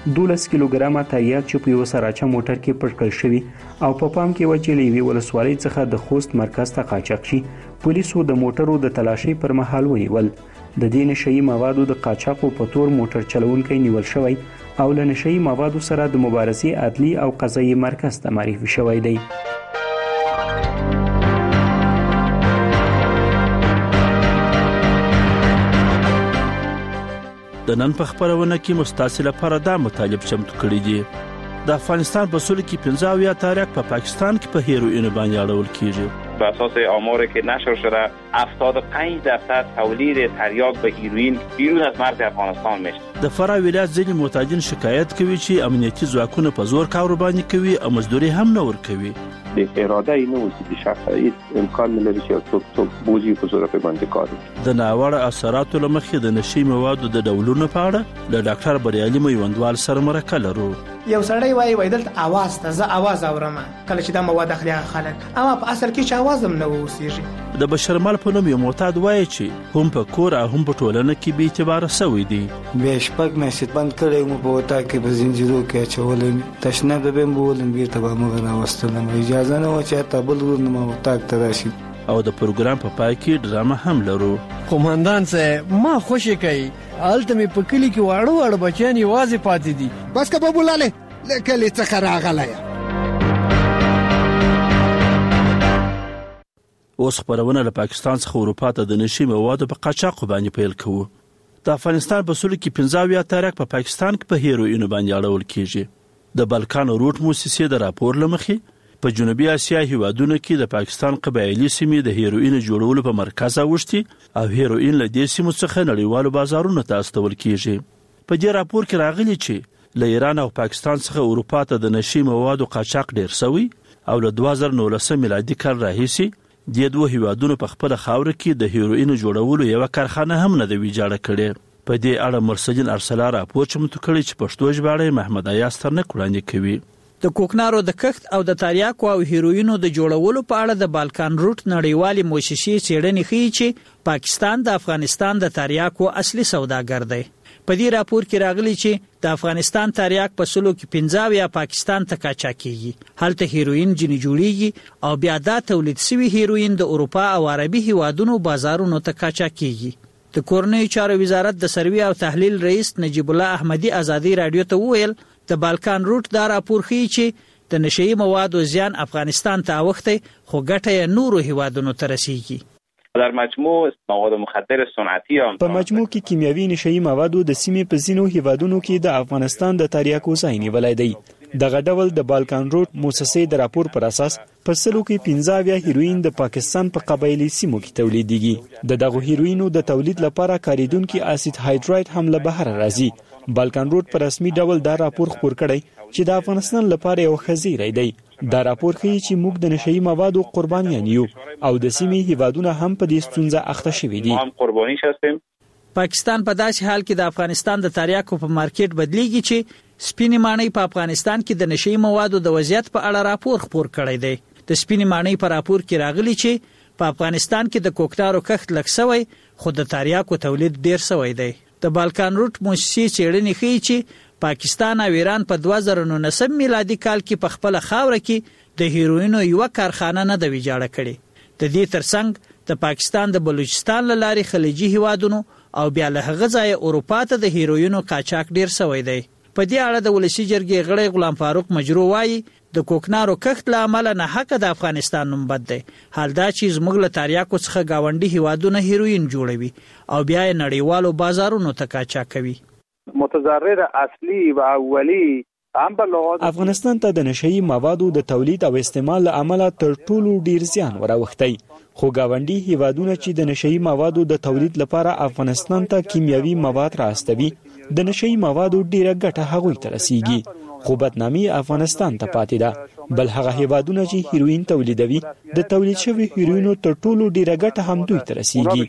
12 کیلوګرامه تریاک چې په یو سراچه موټر کې پټ کړل شوی او په پام کې و چې لیوی ولسوالۍ څخه د خوست مرکز ته قاچاق شي. پولیسو د موټرو د تلاشي پر مهال ونیول. د دې نشئی موادو د قاچاقو په تور موټر چلونکي نیول شوی او له نشئی موادو سره د مبارزې عدلي او قضایي مرکز ته معرفي شوی دی. د نن په خبرونه کې مستاسل لپاره دا مطالب چمتو کړی دي. د افغانستان په سول کې 15 تاریخ په پاکستان کې په هیروئین باندې اړول کیږي. بر اساس آماری که نشر شده 75% تولید تریاک به هیروئین بیرون از مرز افغانستان میشه. د فرا ولایت ځینې معتادین شکایت کوي چې امنیتي ځواکونه په زور کار باندې کوي او مزدوري هم نه ورکوي. د اراده یې نه وسی د شخص هیڅ امکان نه لري چې څوک بوزي په زور په باندې کار وکړي. د ناوړه اثراتو لمخې د نشي موادو د ډولونو په اړه د ډاکټر بریالي میوندوال سره مرکه لرو. یو سړی وای دلته आवाज ته زه आवाज اورم کله چې دا مواد اخلي خلک اما په اصل کې چې आवाज هم نه وسیږي. د بشرمل په نوم یو معتاد وای چې هم په کور او هم په ټولنه کې به اعتبار سوی دی. به شپږ میاشتې بند کړی مو په وتا کې په زنجیرو کې اچولم تشنه به بولم بیرته به موږ نه واستلم اجازه نه و چې ته بل ورن ما وتا ته راشي. او د پروګرام په پای کې ډرامه هم لرو. قومندان صاحب ما خوشی کوي الته مې په کلی کې واړو بچیان یوازې پاتې دي. بس که بولاله لکه څخه راغله. اوس خبرونه له پاکستان څخه اروپا ته د نشي موادو په قاچاق باندې پیل کوو. د افغانستان په سول کې 15 تاریخ په پاکستان کې په هیروئین باندې اړول کیږي. د بالکان روټ موسسې د راپور لمخې په جنوبي اسیا هیوادونو کې د پاکستان قبایلی سیمې د هیروئین جوړولو په مرکز اوښتي او هیروئین له دې سیمو څخه نړیوالو بازارونو ته استول کیږي. په دې راپور کې راغلي چې له ایران او پاکستان څخه اروپا ته د نشي موادو قاچاق ډیر سوی او له 2019 میلادي کال راهیسي د دوه هیوادونو په خپل خاور کې د هیروئین جوړولو یو کارخانه هم نه دی ویجاړه کړې. په دې اړه مرسجن ارسلا راپور چمتو کړی چې پښتو ژباړه محمد ایاس ترنه وړاندې کوي. د کوکنارو د کښت او د تریاکو او هیروئینو د جوړولو په اړه د بالکان روټ نړیوالې موسسې څېړنې ښیي چې پاکستان د افغانستان د تریاکو اصلي سوداګر دی. په دې راپور کې راغلي چې د افغانستان تریاک په سلو کې 15 پاکستان ته قاچاق کیږي. هلته هیروئین جنې جوړیږي او بیا دا تولید شوی هیروئین د اروپا او عربي هیوادونو بازارونو ته قاچاق کیږي. د کورنیو چارو وزارت د سروې او تحلیل رئیس نجیب الله احمدی ازادي رادیو ته وویل د بالکان روټ دا راپور ښیي چې د نشئی موادو زیان افغانستان ته اوښتی خو ګټه یې نورو هیوادونو ته رسیږي. در مجموع مواد مخدر صنعتی په مجموع کې کیمیاوي نشئی موادو د سیمې په ځینو هیوادونو کې د افغانستان د تریاکو ځای نیولی دی. دغه ډول د بالکان روټ موسسې د راپور پر اساس په سلو کې 15 هیروئین د پاکستان په قبایلی سیمو کې تولیدېږي. د دغه هیروئینو د تولید لپاره کاریدونکو اسید هایدرایډ هم له بهر راځي. بالکان روټ په رسمي ډول دا راپور خپور کړی چې د افغانستان لپاره یو خزیری دی. دا راپور ښیي چې موږ د نشئی موادو قربانیان یو او د سیمې هیوادونه هم په دې ستونزه اخته شوي دي. پاکستان په داسې حال کې د افغانستان د تریاکو په مارکیټ بدلیږي چې سپینې ماڼۍ په افغانستان کې د نشئی موادو د وضعیت په اړه راپور خپور کړی دی. د سپینې ماڼۍ په راپور کې راغلي چې په افغانستان کې د کوکنارو کښت لږ سوی خو د تریاکو تولید ډیر سوی دی. د بالکان روټ موسسې څېړنې ښیي چې پاکستان او ایران په 2019 میلادي کال کې په خپل خاوره کې د هیروئینو یو کارخانه نه د ویجاړه کړي. د دې ترڅنګ د پاکستان د بلوچستان لارې خلیجي هیوادونو او بیا له هغه ځای اروپا ته د هیروئینو قاچاق ډیر سوی دی. په دې اړه د ولسی جرګې غړی غلام فاروق مجرو وایي د کوکنارو کښت له امله نه حق د افغانستان نوم بد دی. حال دا چې زموږ له تریاکو څخه گاونډي هیوادونه هیروئین جوړوي او بیا یې نړیوالو بازارونو ته قاچاق کوي. متضرر اصلي و اولی افغانستان ته د نشئی موادو د تولید او استعمال له امله تر ټولو ډیر زیان وراوښتی. خو گاونډي هیوادونه چې د نشئی موادو د تولید لپاره افغانستان ته کیمیاوي مواد راستوي د نشئی موادو ډیره ګټه هغوی ته رسیږي. خو بدنامي افغانستان ته پاتې ده. بل هغه هیوادونه چې هیروئین تولیدوي د تولید شوی هیروئینو تر ټولو ډیره ګټه هم دوی ته رسیږي.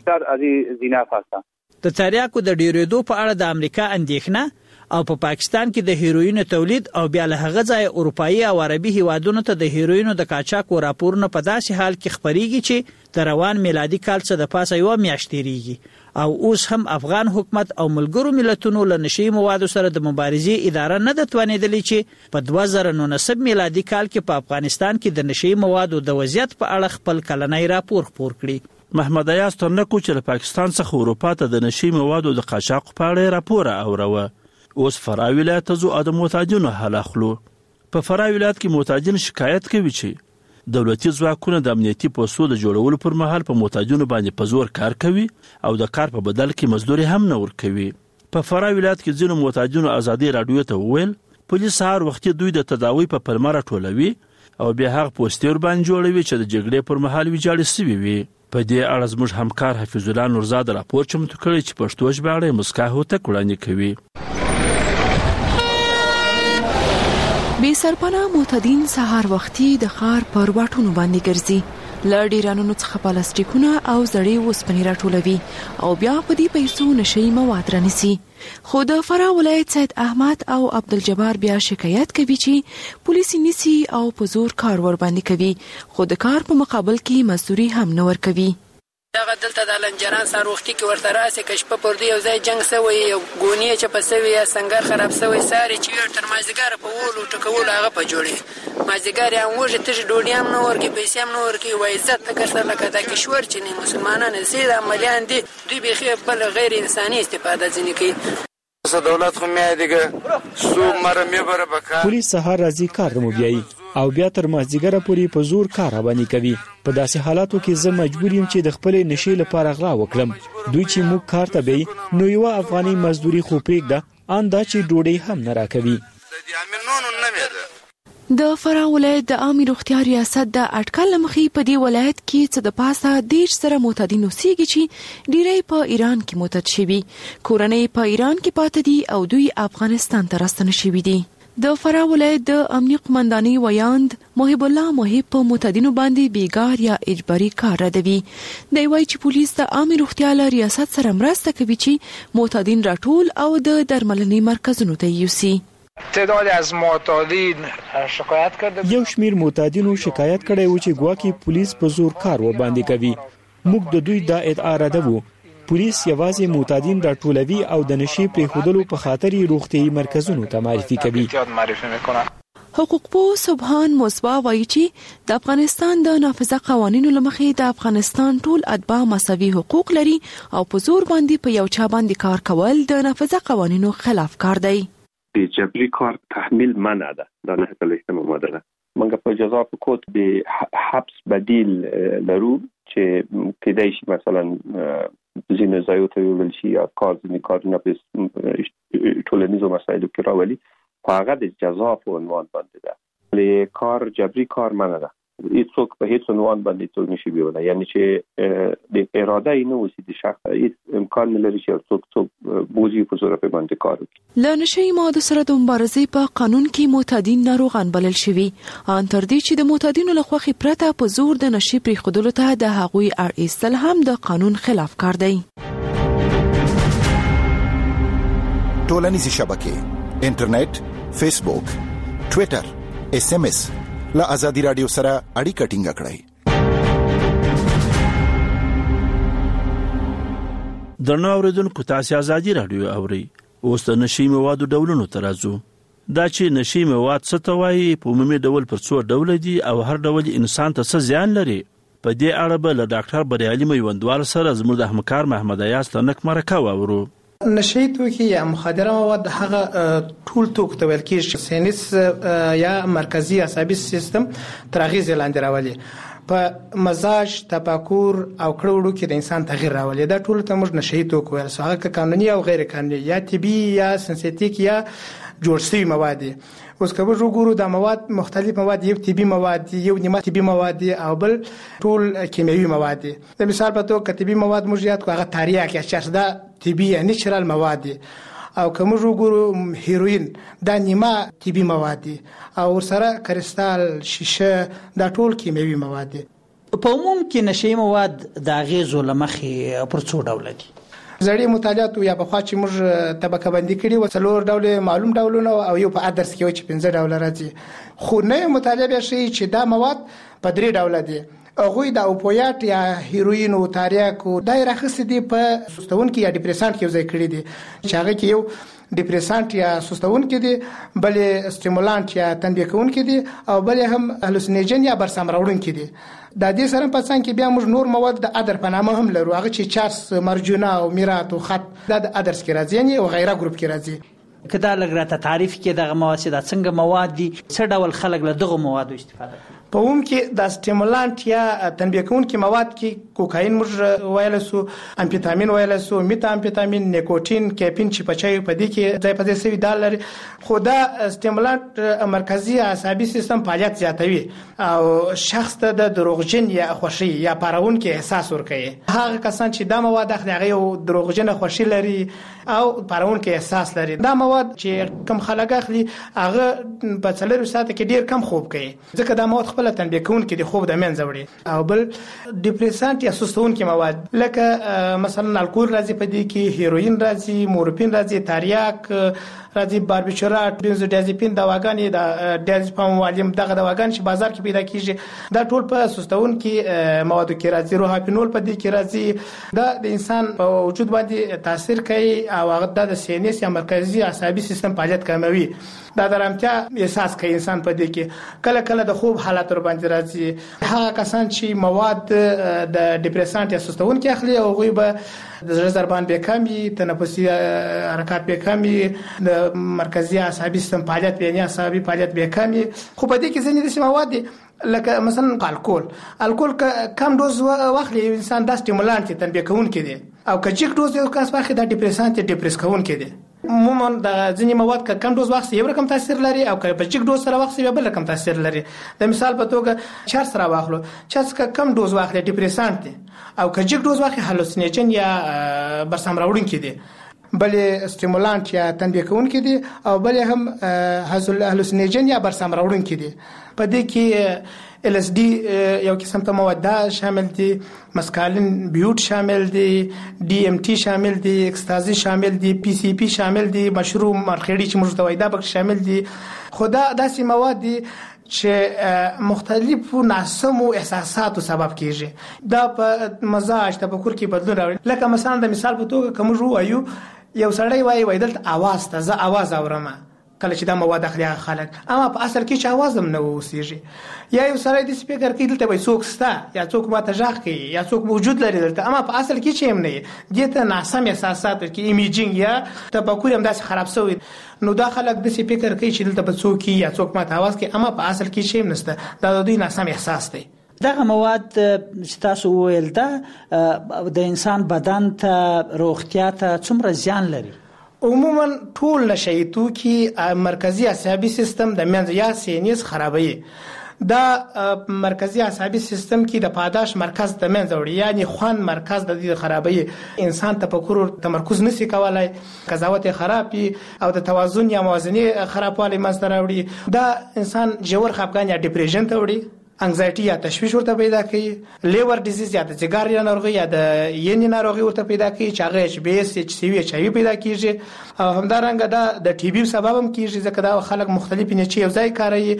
د تریاکو د ډیرېدو په اړه د امریکا اندېښنه او په پاکستان کې د هیروئینو تولید او بیا له هغه ځای اروپایي او عربي هیوادونو ته د هیروئینو د قاچاقو راپورونه په داسې حال کې خبريږي چې د روان میلادي کال څخه د پاسه یو میاشت تیریږي او اوس هم افغان حکومت او ملګرو ملتونو له نشي موادو سره د مبارزې اداره نه د توانېدلې چې په 2019 میلادي کال کې په افغانستان کې د نشي موادو د وضعیت په اړه خپل کلنی راپور خپور کړي. محمد ایاز ترنکو چې له پاکستان څخه اروپا ته د نشي موادو د قاچاق په اړه راپور اوروه. اوس فرا ولایت ته زو ادم متاجنو حل اخلو. په فرا ولایت کې متاجن شکایت کوي چې دولتي ځواکونه د امنیتي پوسټو د جوړولو پر مهال په متاجنو باندې په زور کار کوي او د کار په بدل کې مزدوري هم نه ورکوي. په فرا ولایت کې ځینو متاجنو ازادي رادیو ته وویل پولیس هر وخت دوی د تداوی په پلمه راټولوي او بیا هغه پوسټر باندې جوړوي چې د جګړې پر مهال ویجاړ شوی وي. په دې اړه زموږ همکار حفیظ الله نورزاد راپور چمتو کړی چې پښتو ژباړه مسکا هوته وړاندې کوي. بے سرپناه معتدین سهار وختي د ښار پر واټونو باندې ګرځي، له ډیرانونو څخه پلاستیکونه او زړې اوسپنې راټولوي او بیا په دې پیسو نشي مواد رانیسي. خو د فرا ولایت سید احمد او عبدالجبار بیا شکایت کوي چې پولیس نیسي او په زور کار ور باندې کوي، خو د کار په مقابل کې مزدوري هم نه ورکوي. دغه دلته د لنجران سره وختي کې ورته راسي کشپ پر دی یو ځای جنگ سوی یو ګونیه چې په سوی یا سنگر خراب سوی ساري چې تر مازدیګر په ولو ټکول هغه په جوړي مازدیګر هم وژه تج ډوډۍ هم نو ورکی پیسې هم نو ورکی وای عزت تکر سره لکه دا کشور چې نه مسلمانانو سید عملیان دي دوی به بل غیر انساني استفاده ځنی کوي. دولت خو مې دیګه سو مرمه بر بکا پولیس سهار راځي کار مو بیاي او بیا تر مازدیګر پورې په زور کار باندې کوي. په داسې حالاتو کې زه مجبور یم چې د خپل نشي لپاره غلا وکړم. دوی چې موږ کار ته بي نو یو افغاني مزدوري خو پرېږده ان دا چې ډوډۍ هم نه راکوي. د فرا ولایت د عامه روغتیا ریاست د اټکل مخې په دې ولایت کې څه د پاسه ډیر سره معتدین اوسېږي چې ډیری په ایران کې معتد شوي، کورنۍ په ایران کې پاتې دي او دوی افغانستان ته راستنه شوي دي. د فرا ولایت د امنیه قومندانۍ ویاند محب الله محب په معتدینو باندې بیګار یا اجباري کار ردوي. دی وایي چې پولیس د عامه روغتیا له ریاست سره مرسته کوي چې معتدین راټول او د درملنې مرکزونو ته یوسي. تعداد از معتادین شکایت کرده یو شمیر معتادینو شکایت کړی و چې ګواکې پولیس په زور کار و باندې کوي. موږ د دوی دا ادعا ردوو. پولیس یوازې معتادین راټولوي او د نشي پرېښودلو په خاطر روغتيایي مرکزونو ته معرفي کوي. حقوق پوه سبحان مصباح وایي چې د افغانستان د نافذه قوانینو لمخې د افغانستان ټول اتباع مساوي حقوق لري او په زور باندې په یو چا باندې کار کول د نافذه قوانینو خلاف کار دی. د جبري کار تحمیل منع ده. دا نه کولای ماده ده. موږ په جزا په کوت د حبس بدیل لرو چې کېدای شي مثلا ځینې ځایو ته ویل شي یا کارونه په ټولنیزو مسایلو کې راولي خو هغه د جزا په عنوان باندې ده. له کار جبري کار منع ده. هیڅوک په هیڅ عنوان باندې څوک نشي بیولای، یعنی چې د اراده یې نه وسی د شخص هیڅ امکان نه لري چې څوک بوزي په زور په باندې کار وکړي. له نشي موادو سره د مبارزې په قانون کې معتدین ناروغان بلل شوي ان تر دې چې د معتدینو له خوخي پرته په زور د نشي پرېښودلو ته د هغوی اړ ایستل هم د قانون خلاف کار دی. ټولنیزې شبکې انټرنیټ، فیسبوک، ټوئیټر، SMS له آزادي رادیو سره اړیکه ټینګه کړئ. درنو اوریدونکو تاسو آزادي رادیو اورئ. اوس د نشي موادو ډولونو ته راځو. دا چې نشي مواد څه ته وایي، په عمومي ډول پر څو ډول دي او هر ډول انسان ته څه زیان لري. په دې اړه به له ډاکټر بریالي میوندوال سره زموږ د همکار محمد ایاز تنک مرکه واورو. نشي توکي یا مخدره مواد هغه ټول توک ته ویل کېږي سینس یا مرکزی عصبي سیستم تر اغیز لاندې راولي. په مزاج، تفکر او کړوړو کې د انسان تغییر راولي. دا ټول ته موږ نشي توک ویل. هغه قانوني او غیر قانوني یا طبي یا سنتیک یا جوړ شوی مواد. اوس که موږ وګورو د مواد مختلف مواد، یو طبي مواد، یو نیمه طبي مواد او بل ټول کیمیاوي مواد. د مثال په توګه طبي مواد موږ یاد کو هغه تاریخ یا چې دا طبي یا نیچرال مواد او که موږ وګورو هیروین دا نیمه طبي مواد او سره کریستال، شیشه دا ټول کیمیاوي مواد. په عموم کې نشي مواد د غیزو لمخې پر څو ډول دي. زړې مطالعات یا په خوا چې موږ طبقه بندي کړي و څلور ډول معلوم ډولونه او یو په ادرس کې چې 15 ډول راځي. خو نه مطالعه به شي چې دا مواد په 3 ډول دي. هغه د اوپویات یا هیروین او تاریاکو دایره خسته دي په سستون کې یا ډیپریسانت کې ځای کړی دي چې هغه کې یو ډیپریسانت یا سستون کې دي بل سټیمولانت یا تنبیه کون کې دي او بل هم هلوسینیجن یا برسام راوړون کې دي. د دې سره په څنګه کې بیا موږ نور مواد د ادر په نامه هم لرو هغه چې چارس مرجونا او میرات او خط د ادرس کې راځي او غیره ګروپ کې راځي. کدا لګراته تعریف کې دغه مواد د څنګه مواد دي څه ډول خلک له دغه موادو استفاده کوي؟ په اوم کې د سټیمولانت یا تنبیه کوونکي مواد کې کوکاین موږ ویل سو، امفیتامین ویل سو، میتا امفیتامین، نیکوتین، کیفین چې په چای په دې کې ځای په ځای سوي دال لري. خو دا سټیمولانت مرکزی عصبي سیستم فعالیت زیاتوي او شخص ته د دروغجن یا خوشي یا پارون کې احساس ورکوي. هغه کسان چې دا مواد اخلي هغه یو دروغجن خوشي لري او پارون کې احساس لري. دا مواد چې کم خلک اخلي هغه په 4 ساعت کې ډیر کم خوب کوي ځکه دا مواد خپل تنبیه کون کې د خوب د منځ وړي. او بل ډیپریسانت یا سستون کې مواد لکه مثلا الکول راځي په دې کې، هیروین راځي، مورفین راځي، تاریاک راځي، باربیچورات، بنزودیازپین دواګانې د ډیازپام والیم دغه دواګانې چې بازار کې پیدا کیږي دا ټول په سستون کې موادو کې راځي. روحاپینول په دې کې راځي. دا د انسان په وجود باندې تاثیر کوي او هغه د سینس یا مرکزی عصبي سیستم فعالیت کموي. دا درامتیا احساس کوي انسان په دې کې. کله کله د خوب حالت ور باندې راځي. هغه کسان چې مواد د ډیپریسانت یا سستون کې اخلي او غوي به د زړه ضربان به کمی، تنفسي حرکات به کمی، د مرکزی عصبي سیستم فعالیت به نه عصبي فعالیت به کمی. خو په دې کې ځینې د مواد لکه مثلا الکول کم دوز واخلي انسان د سټیمولانت تنبیه کون کې دي او که جګ دوز یو کس واخلي د ډیپریسانت ډیپریس کون کې دي. عموما د ځینې مواد که کم دوز واخلي یو رقم تاثیر لري او که په جګ دوز سره واخلي بل رقم تاثیر لري. د مثال په توګه چارس سره واخلو، چارس که کم دوز واخلي ډیپریسانت دي او که جګ دوز واخلي هلوسینیجن یا برسام راوړون کې دي. بل سټیمولانت یا تنبیه کون کې دي او بل هم هلوسینیجن یا برسام راوړون کې دي. په دې کې LSD یو قسم ته مواد شامل دي، مسکالین بیوت شامل دي، DMT شامل دي، اکستازي شامل دي، PCP شامل دي، مشروب مرخړی چې موږ ته وایي دا پکې شامل دي. خدا داسې مواد دي چې مختلفو ناسمو احساساتو سبب کیږي. دا په مزاج تفکر کې بدلون راوړي. لکه مثلا د مثال په توګه کوم جو وایو یو سړی وایي دلته आवाज ته زه आवाज اورم کله چې دا مواد اخلي خلک، اما په اصل کې چې आवाज هم نه وسیږي. یا یو سړی د سپیکر کې دلته وایي څوک ستا یا څوک ماته ژغ کوي یا څوک موجود لري دلته، اما په اصل کې چې هم نه دي ته ناسم احساسات کې ایمیجینګ یا تفکر هم داسې خراب شوی. نو دا خلک د سپیکر کې چې دلته به څوک یا څوک ماته आवाज کوي، اما په اصل کې چې هم نشته. دا د دوی ناسم احساس دی. دغه مواد چې تاسو وویل دا د انسان بدن ته روغتیا ته څومره زیان لري؟ عموما ټول نشئی توکي مرکزی عصبي سیستم د منځ یا سینس خرابوي. دا مرکزی عصبي سیستم کې د پاداش مرکز د منځ وړي، یعنی خوان مرکز د دې خرابوي. انسان تفکر تمرکز نشي کولای، قضاوت خرابي او د توازن یا موازنه خرابوالی منځ راوړي. دا انسان جوړ خپګان یا ډیپریشن ته وړي، انگزایټي یا تشویش ورته پیدا کوي، لیور ډیزیز یا د جګر یا ناروغي یا د ینې ناروغي ورته پیدا کوي چې هغه HBS HCV پیدا کیږي. او همدارنګه دا د TB سبب هم کیږي ځکه دا خلک مختلفې نچې یو ځای کاروي.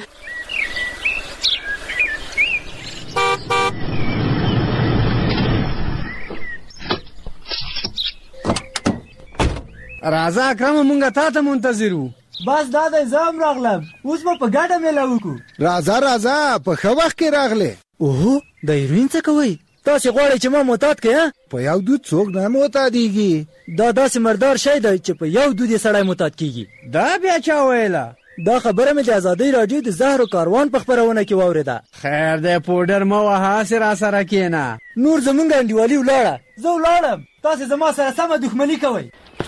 راځه اکرم مونږه تا ته منتظرو. بس دا د زام راغلم، اوس په ګډه مېله وکړو. راځه په ښه وخت کې راغله. اوه د هیروین څه کوي؟ تاسو غواړئ چې ما معتاد کړئ؟ په یو دود څوک نه معتادیږي. دا داسې مردار شی دی چې په یو دود یې سړی معتاد کیږي. دا بیا چا ویله؟ دا خبره مې د ازادۍ راډیو د زهرو کاروان په خپرونه کې واورېده. خیر دی پوډر مه وهه، هسې را سره کښېنه. نور زمونږ انډیوالي ولاړه، زه ولاړم، تاسې زما سره سمه دښمني کوئ.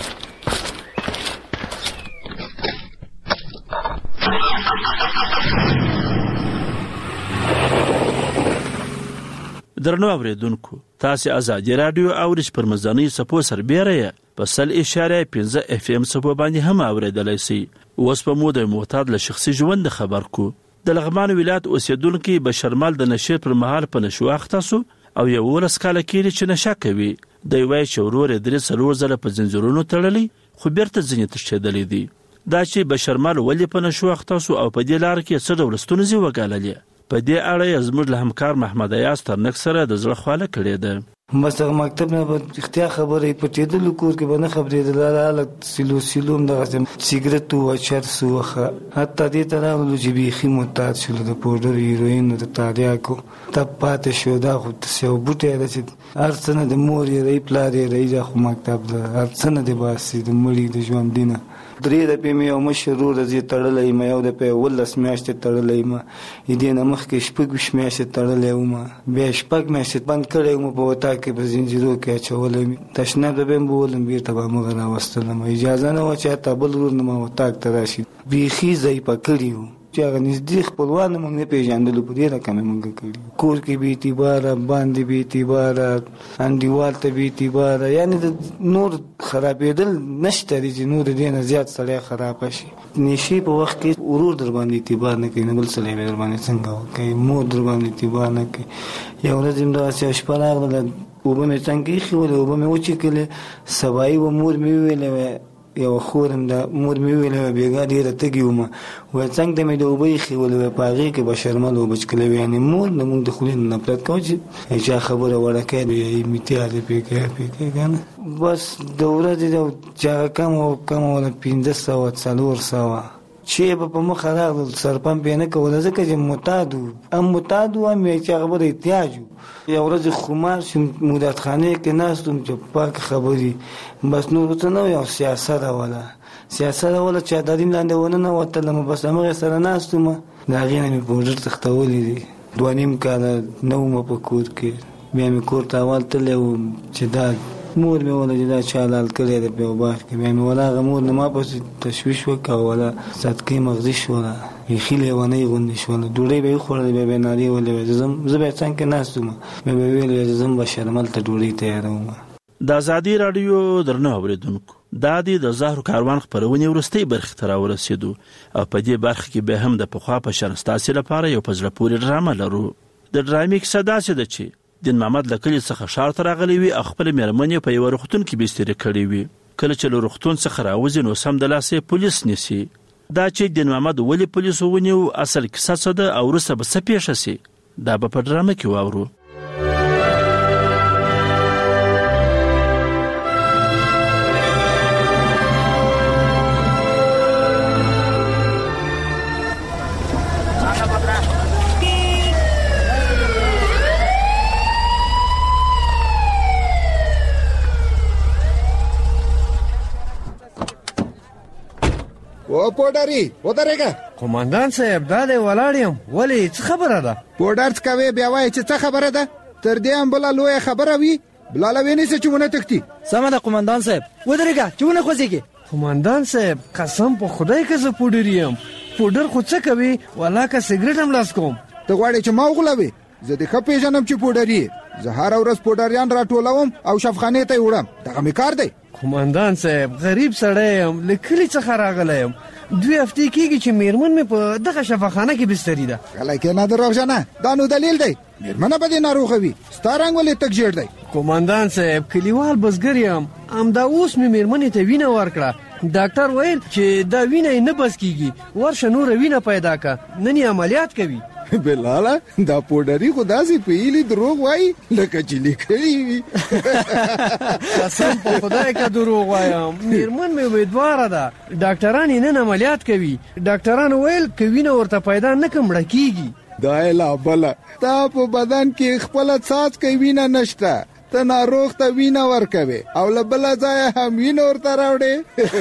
درنو اوریدونکو، تاسو ازادي رادیو او د پرمزاني سپو سربېره په 100.5 FM سپو باندې هم اوریدلای شئ. اوس په مو د معتاد له شخصي ژوند خبر کو. د لغمان ولایت اوسیدونکو بشرمال د نشې پر مهال په نشو اخته سو او یو ورځ کال کې چې نشه کوي. د وای شورور درې څلور زله په زنجیرونو تړلې خو بیرته ځنې تشدلې دي. دا چې بشرمال ولې په نشو اخته سو او په دې لار کې څه ډول ستونزې وګاللې. په دې اړه زموږ له همکار محمد ایاز ترنک سره د زړه خواله کړې ده. بس مکتب نه به اختیار خبرې پټېدل کور کې به نه خبرېدل لاله سیلو دغه سیګریټ او چرس وخه حتی دې ته راغلو چې بیخي معتاد شول د پوډر هیروین د تاریاکو تب پاتې شو. دا خو یو بوټی ده چې هر څه نه د مور یې رهي پلار یې رهي دا خو مکتب ده هر څه نه د باسي د مړي د ژوندي نه 3 دپې مې یو مشر ورور د زه تړلی یم یو دپې 18 میاشتې تړلی یم دې نه مخکې 6 میاشتې تړلی وم بیا 6 میاشتې بند کړی وم په وطاق کې په زنجیرو کې اچولی مې تشناب د بیم بولم بیرته به مغه راوستلم اجازه نه وه چې حتی بل ورور نه ما وطاق ته راشي بیخي ضعیفه کړي وو چې هغه نږدې خپلوان موږ نه پېژندلو په دې رقم یې موږ کړي کور کې بې اعتباره باندې بې اعتباره انډیوال ته بې اعتباره یعنې د نور خرابېدل نشته دی چې نور دې نه زیات سړی خرابه شي. نشې په وخت کې ورور در باندې اعتبار نه کوي نه بل سړی به در باندې څنګه وکوي مور در باندې اعتبار نه کوي. یو ورځ هم دغسې شپه راغله اوبه مې څنګه ایښې اوبه مې وچېکلې سبایي به مور مې وویلې وی یو خورم د مور مې ویلې بیګا ډېره تږې وم وایي څنګه ته مې د اوبه ایښې ولې په هغې کې به شرمل اوبه څښلی وي یعنې مور د موږ د خولې نه نفرت کوه چې چا خبره وړکی دی میتیار دی پېکی که نه بس د ورځې چې هغه کم وله 500 چې به په مخه راغلل سرپم پې نه کوله ځکه چې معتاد وو هم چې هغه به د احتیاج وو. یو ورځ خمار شوم مودتخانې کې ناست وم چې پاک خبرې بس نور ورته نه یو سیاست اوله چې عدالین لاندې ونه نوتلم بس همغې سره ناست وم د هغې نه مې پوډر تښتولی دي 2.5 کاله نه وم په کور کې بیا مې کور ته اول تللی وم چې دا مور مې وله چې دا چا لال کړی دی په یو باغ کې بیا مې وله هغه مور نه ما پسې تشویش وکړه وله صدقې مغزي شوله بیخي لیونۍ غوندې شوله ډوډۍ به یې وخوړله بیا به یې نارې ولې زه بیا څنګ کې ناست وم بیا به یې ویل چې زه به شرمل ته ډوډۍ تیاروم. د ازادي راډیو درنو اوریدونکو دا د زهرو کاروان خپرونې وروستۍ برخې ته راورسېدو او په دې برخه کې به هم د پخوا په شان ستاسې لپاره یو په زړه پورې ډرامه لرو. د ډرامې کیسه داسې ده چې دین محمد له کلي څخه ښار ته راغلی وي او خپله مېرمن یې په یوه روغتون کې بسترې کړې وي. کله چې له روغتون څخه راوځي نو سمدلاسه یې پولیس نیسي. دا چې دین محمد ولې پولیسو ونیو اصل کیسه څه ده او وروسته به څه پیښه سي دا به په ډرامه کې واورو. او پوډری ودرېګه قومندان صاحب دا دی ولاړ یم ولې څه خبره ده پوډر څه کوې بیا وایې چې څه خبره ده تر دې هم بله لویه خبره وي بلاله وینیسه چې ونه تښتي. سمه ده قومندان صاحب ودرېګه چې ونه خوځېږي. قومندان صاحب قسم په خدای که زه پوډر یم پوډر خو څه کوي والله که سګرټ هم لاس کوم. ته غواړې چې ما وغولوې زه دې ښه پېژنم چې پوډر یې زه هره ورځ پوډریان راټولوم او شفخانې ته یې وړم دغه مې کار دی. قومندان صاحب غریب سړی یم له کلي څخه راغلی یم 2 هفتې کېږي چې مېرمن مې په دغه شفاخانه کې بستري ده. غلی کېنه دروغجنه دا نو دلیل دی مېرمنه به دې ناروغه وي ستا رنګ ولې تک ژېړ دی. قومندان صاحب کلیوال بزګر یم همدا اوس مې مېرمنې ته وینه ورکړه ډاکټر ویل چې دا وینه یې نه بس کېږي ورشه نوره وینه پیدا که نن یې عملیات کوي. بلاله دا پوډري خو داسې پیلي دروغ وایي لکه چې لیکلي وي. قسم په خدای که دروغ وایم مېرمن مې امیدواره ده ډاکټران یې نن عملیات کوي. ډاکټرانو ویل که وینه ورته پیدا نه کړم مړه کېږي. دا یې لا بله تا په بدن کې خپله څاڅکی وینه نشته ته ناروغ ته وینه ورکوې او له بله ځایه هم وینه ورته راوړې.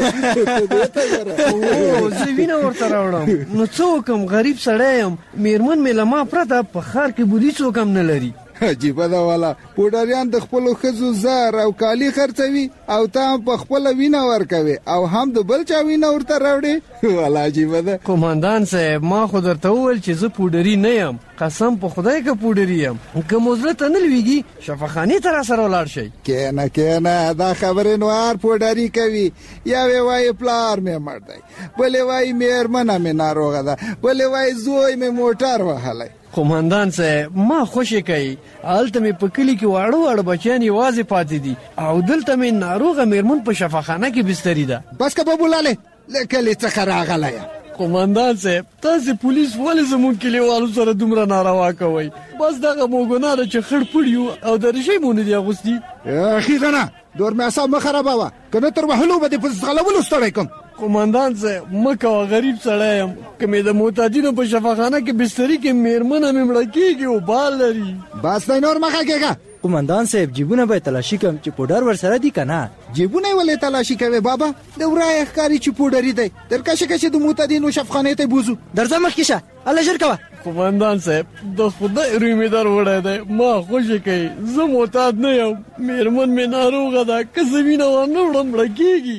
زه وینه ورته راوړم نو څه وکړم غریب سړی یم مېرمن مې له ما پرته په ښار کې بودي څوک هم نه لري. عجیبه ده والا پوډریان د خپلو ښځو زر او کالي خرڅوي او ته هم په خپله وینه ورکوې او هم د بل چا وینه ورته راوړې والا عجیبه ده. قومندان صاحب ما خو درته وویل چې زه پوډري نه یم قسم په خدای که پوډري یم که مو زړه ته نه لویږي شفاخانې ته راسره ولاړ شئ. کېنه دا خبرې نو هر پوډري کوي یوې وایي پلار مې مړ دی بلې وایي مېرمنه مې ناروغه ده بلې وایي زوی مې موټر وهلی. قومندان صاحب ما خوشی کوي هلته مې په کلي کې واړه بچیان یوازې پاتې دي او دلته مې ناروغه مېرمن په شفاخانه کې بستري ده. بس که ببولالې له کلي څخه راغلی یم قومندان صاحب تاسو پولیس ولې زموږ کلیوالو سره دومره ناروا کوي؟ بس دغه موګوناره چې خړ پړیو او د رشي مونږ دی اغوستي. اخیرا نه دور مې اصاب مخربه وا کنه تر وهلو به په غلولو ستړی کوم. قومندان صاحب مکه غریب سړی یم کمه د معتادینو په شفاخانه کې بستری کې میرمنه مې مړه کیږي او بال لري. بس نور مخه کېګا. قومندان صاحب جیبونه به تلاشي کوم چې پودر ور سره دي کنه. جیبونه ولې تلاشي کوي بابا؟ د ورای ښکاری چې پودري دی درکشه کې د معتادینو شفاخانه ته بوزو. درځه مخکشه الله شر کوه. قومندان صاحب د خدای رومیدار وړای دی ما خوشی کوي زه معتاد نه یم میرمن مې ناروغه ده که زمینه ونه وړم مړه کیږي.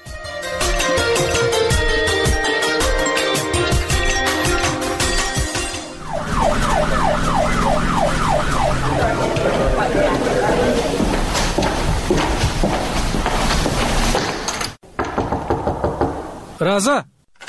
راځه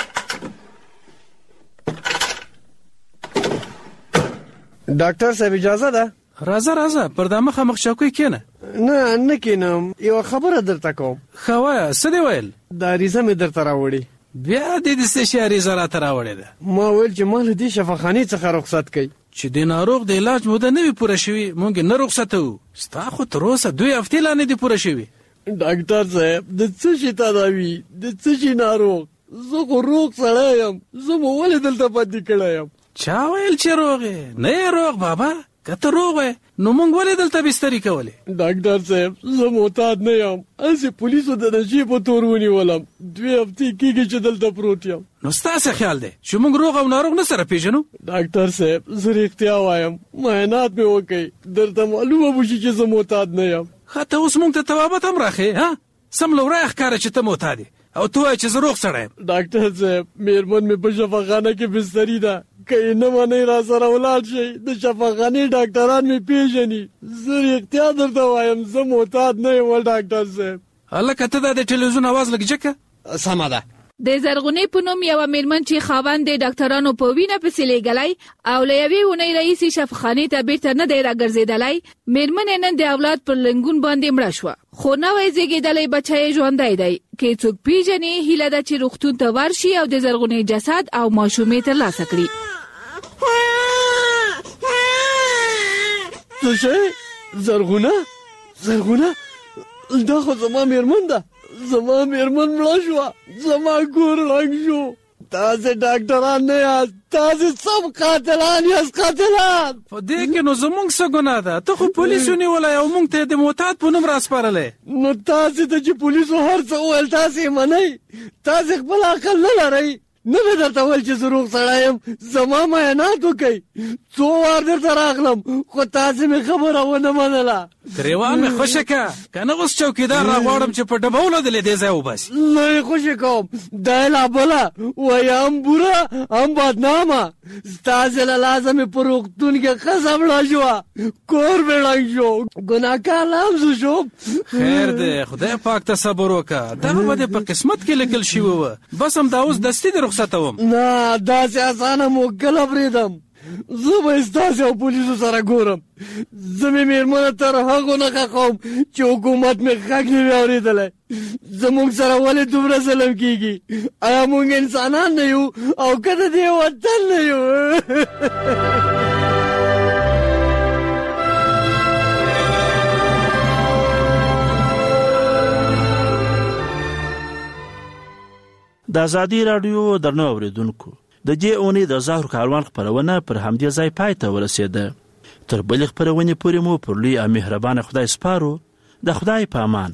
ډاکټر صاحب اجازه ده؟ راځه پر دا مخ چوکۍ کېنه. نه کېنم یو خبره درته کوم. ښه وایه څه دې ویل؟ دا عریضه مې درته راوړې. بیا دې د څه شي عریضه راته راوړې ده؟ ما ویل چې ما له دې شفاخانې څخه رخصت کړئ چې د ناروغ د علاج موده نه وي پوره شوې موږ نه رخصتوو. ستا خو تر اوسه 2 هفتې لا نه دي پوره شوې. ډاکټر صاحب د څه شي تداوي د څه شي ناروغ؟ زه خو روغ سړی یم زه مو ولې دلته پاتې کړی یم؟ چا ویل چې روغ یې؟ نه یې روغ بابا که ته روغ وې نو موږ ولې دلته بسترې کولې؟ ډاکټر صاحب زه معتاد نه یم هسې پولیسو د نشې په تور ونیولم 2 هفتې کېږي چې دلته پروت یم. نو ستاسې خیال دی چې موږ روغ او ناروغ نه سره پیژنو؟ ډاکټر صاحب زه رښتیا وایم معاینات مې وکړئ درته معلومه به شي چې زه معتاد نه یم. ښه ته اوس موږ ته توابت هم راښې ها سم له ورایه ښکاره چې ته معتاد یې او ته وایې چې زه روغ سړی یم. ډاکټر صاحب میرمن مې په شفاخانه کې بستري ده که یې نه منئ را سره ولاړ شئ د شفاخانې ډاکټران مې پیژني. زه رښتیا درته وایم زه معتاد نه یم ډاکټر صاحب. هلکه ته دا د ټلویزیون اواز لږ جګ کړه. سمه ده. د زرغونې په نوم یوه میرمن چې خاوند د ډاکټرانو په وینه پسې لیږلی او له یوې اونۍ راهیسې شفاخانې ته بیرته نه دی راګرځېدلی میرمن یې نن د اولاد پر لنګون باندې مړه شوه خو نوی زیږېدلی بچی یې ژوندی دی. که څوک پیژني هیله ده چې روغتون ته ورشي او د زرغونې جسد او ماشومې ترلاسه کړي. څه شی؟ زرغونه دا خو زما میرمن ده. زما میرمن مړه شوه زما کور ړنګ شو. تاسې ډاکټران نه یاست تاسې سم قاتلان یاست قاتلان. په دې کې نو زموږ څه ګناه ده؟ ته خو پولیس ونیولی او موږ ته یې د معتاد په نوم راسپارلی. نو تاسې ته چې پولیسو هر څه وویل تاسې یې منئ؟ تاسې خپل عقل نه لرئ؟ نه مې درته ویل چې زه روغ سړی یم زما معاینات وکئ. 2 وار درته راغلم خو تاسې مې خبره ونه منله. ګریوان مې خوشه که که نه اوس چوکیدار راغواړم چې په ډبولو د له دې ځای وباسي. نه یې خوشې کوم دا یې لا بله وایي هم بوره هم بدنامه. ستاسې له لاسه مې په روغتون کې ښځه مړه شوه کور مې ړنګ شو ګناهکار لمزه شوم. خیر دی خدای پاک ته صبر وکړه دغه به دې په قسمت کې لیکل شوي وه بس همدا اوس دستي دې رخصتوم. نه داسې اسانه موکل اورېدم زه به یې ستاسې او پولیسو سره ګورم. زه مې میرمنه تر هغو نه ښخوم چې حکومت مې غږ نه وي اورېدلی. زموږ سره ولې دومره ظلم کېږي؟ آیا موږ انسانان نه یو او که د دې وطن نه یو؟ د ازادي راډیو درنو اوریدونکو د دې اونۍ د زهر کاروان خپرونه پر همدې ځای پای ته ورسېده. تر بلې خپرونې پورې مو پر لوی او مهربانه خدای سپارو. د خدای په امان.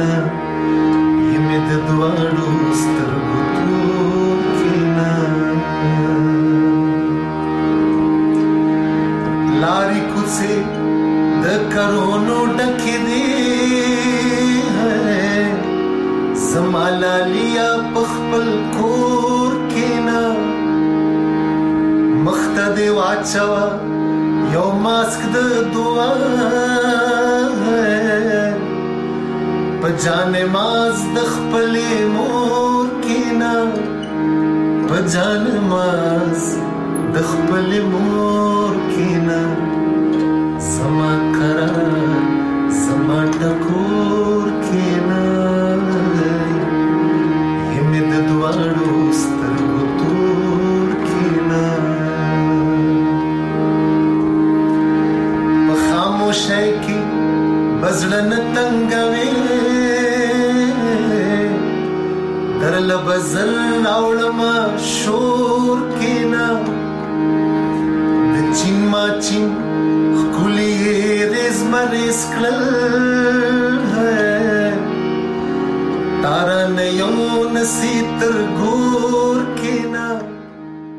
سترګو تور کینا ته دی واچوا یو ماسک د دعا په جان ماز د خپلې مور کینا په جان ماز د خپلې مور کینا زما قرار زما ټکور کینا همې د دواړو سترګو تور کینا په خاموشۍ کې بزړه نه تنګوي درل بزل راوړما شور کینا د چین ما چین خکولی ریز مریز کلل تارا نیو نسی تر گور کینا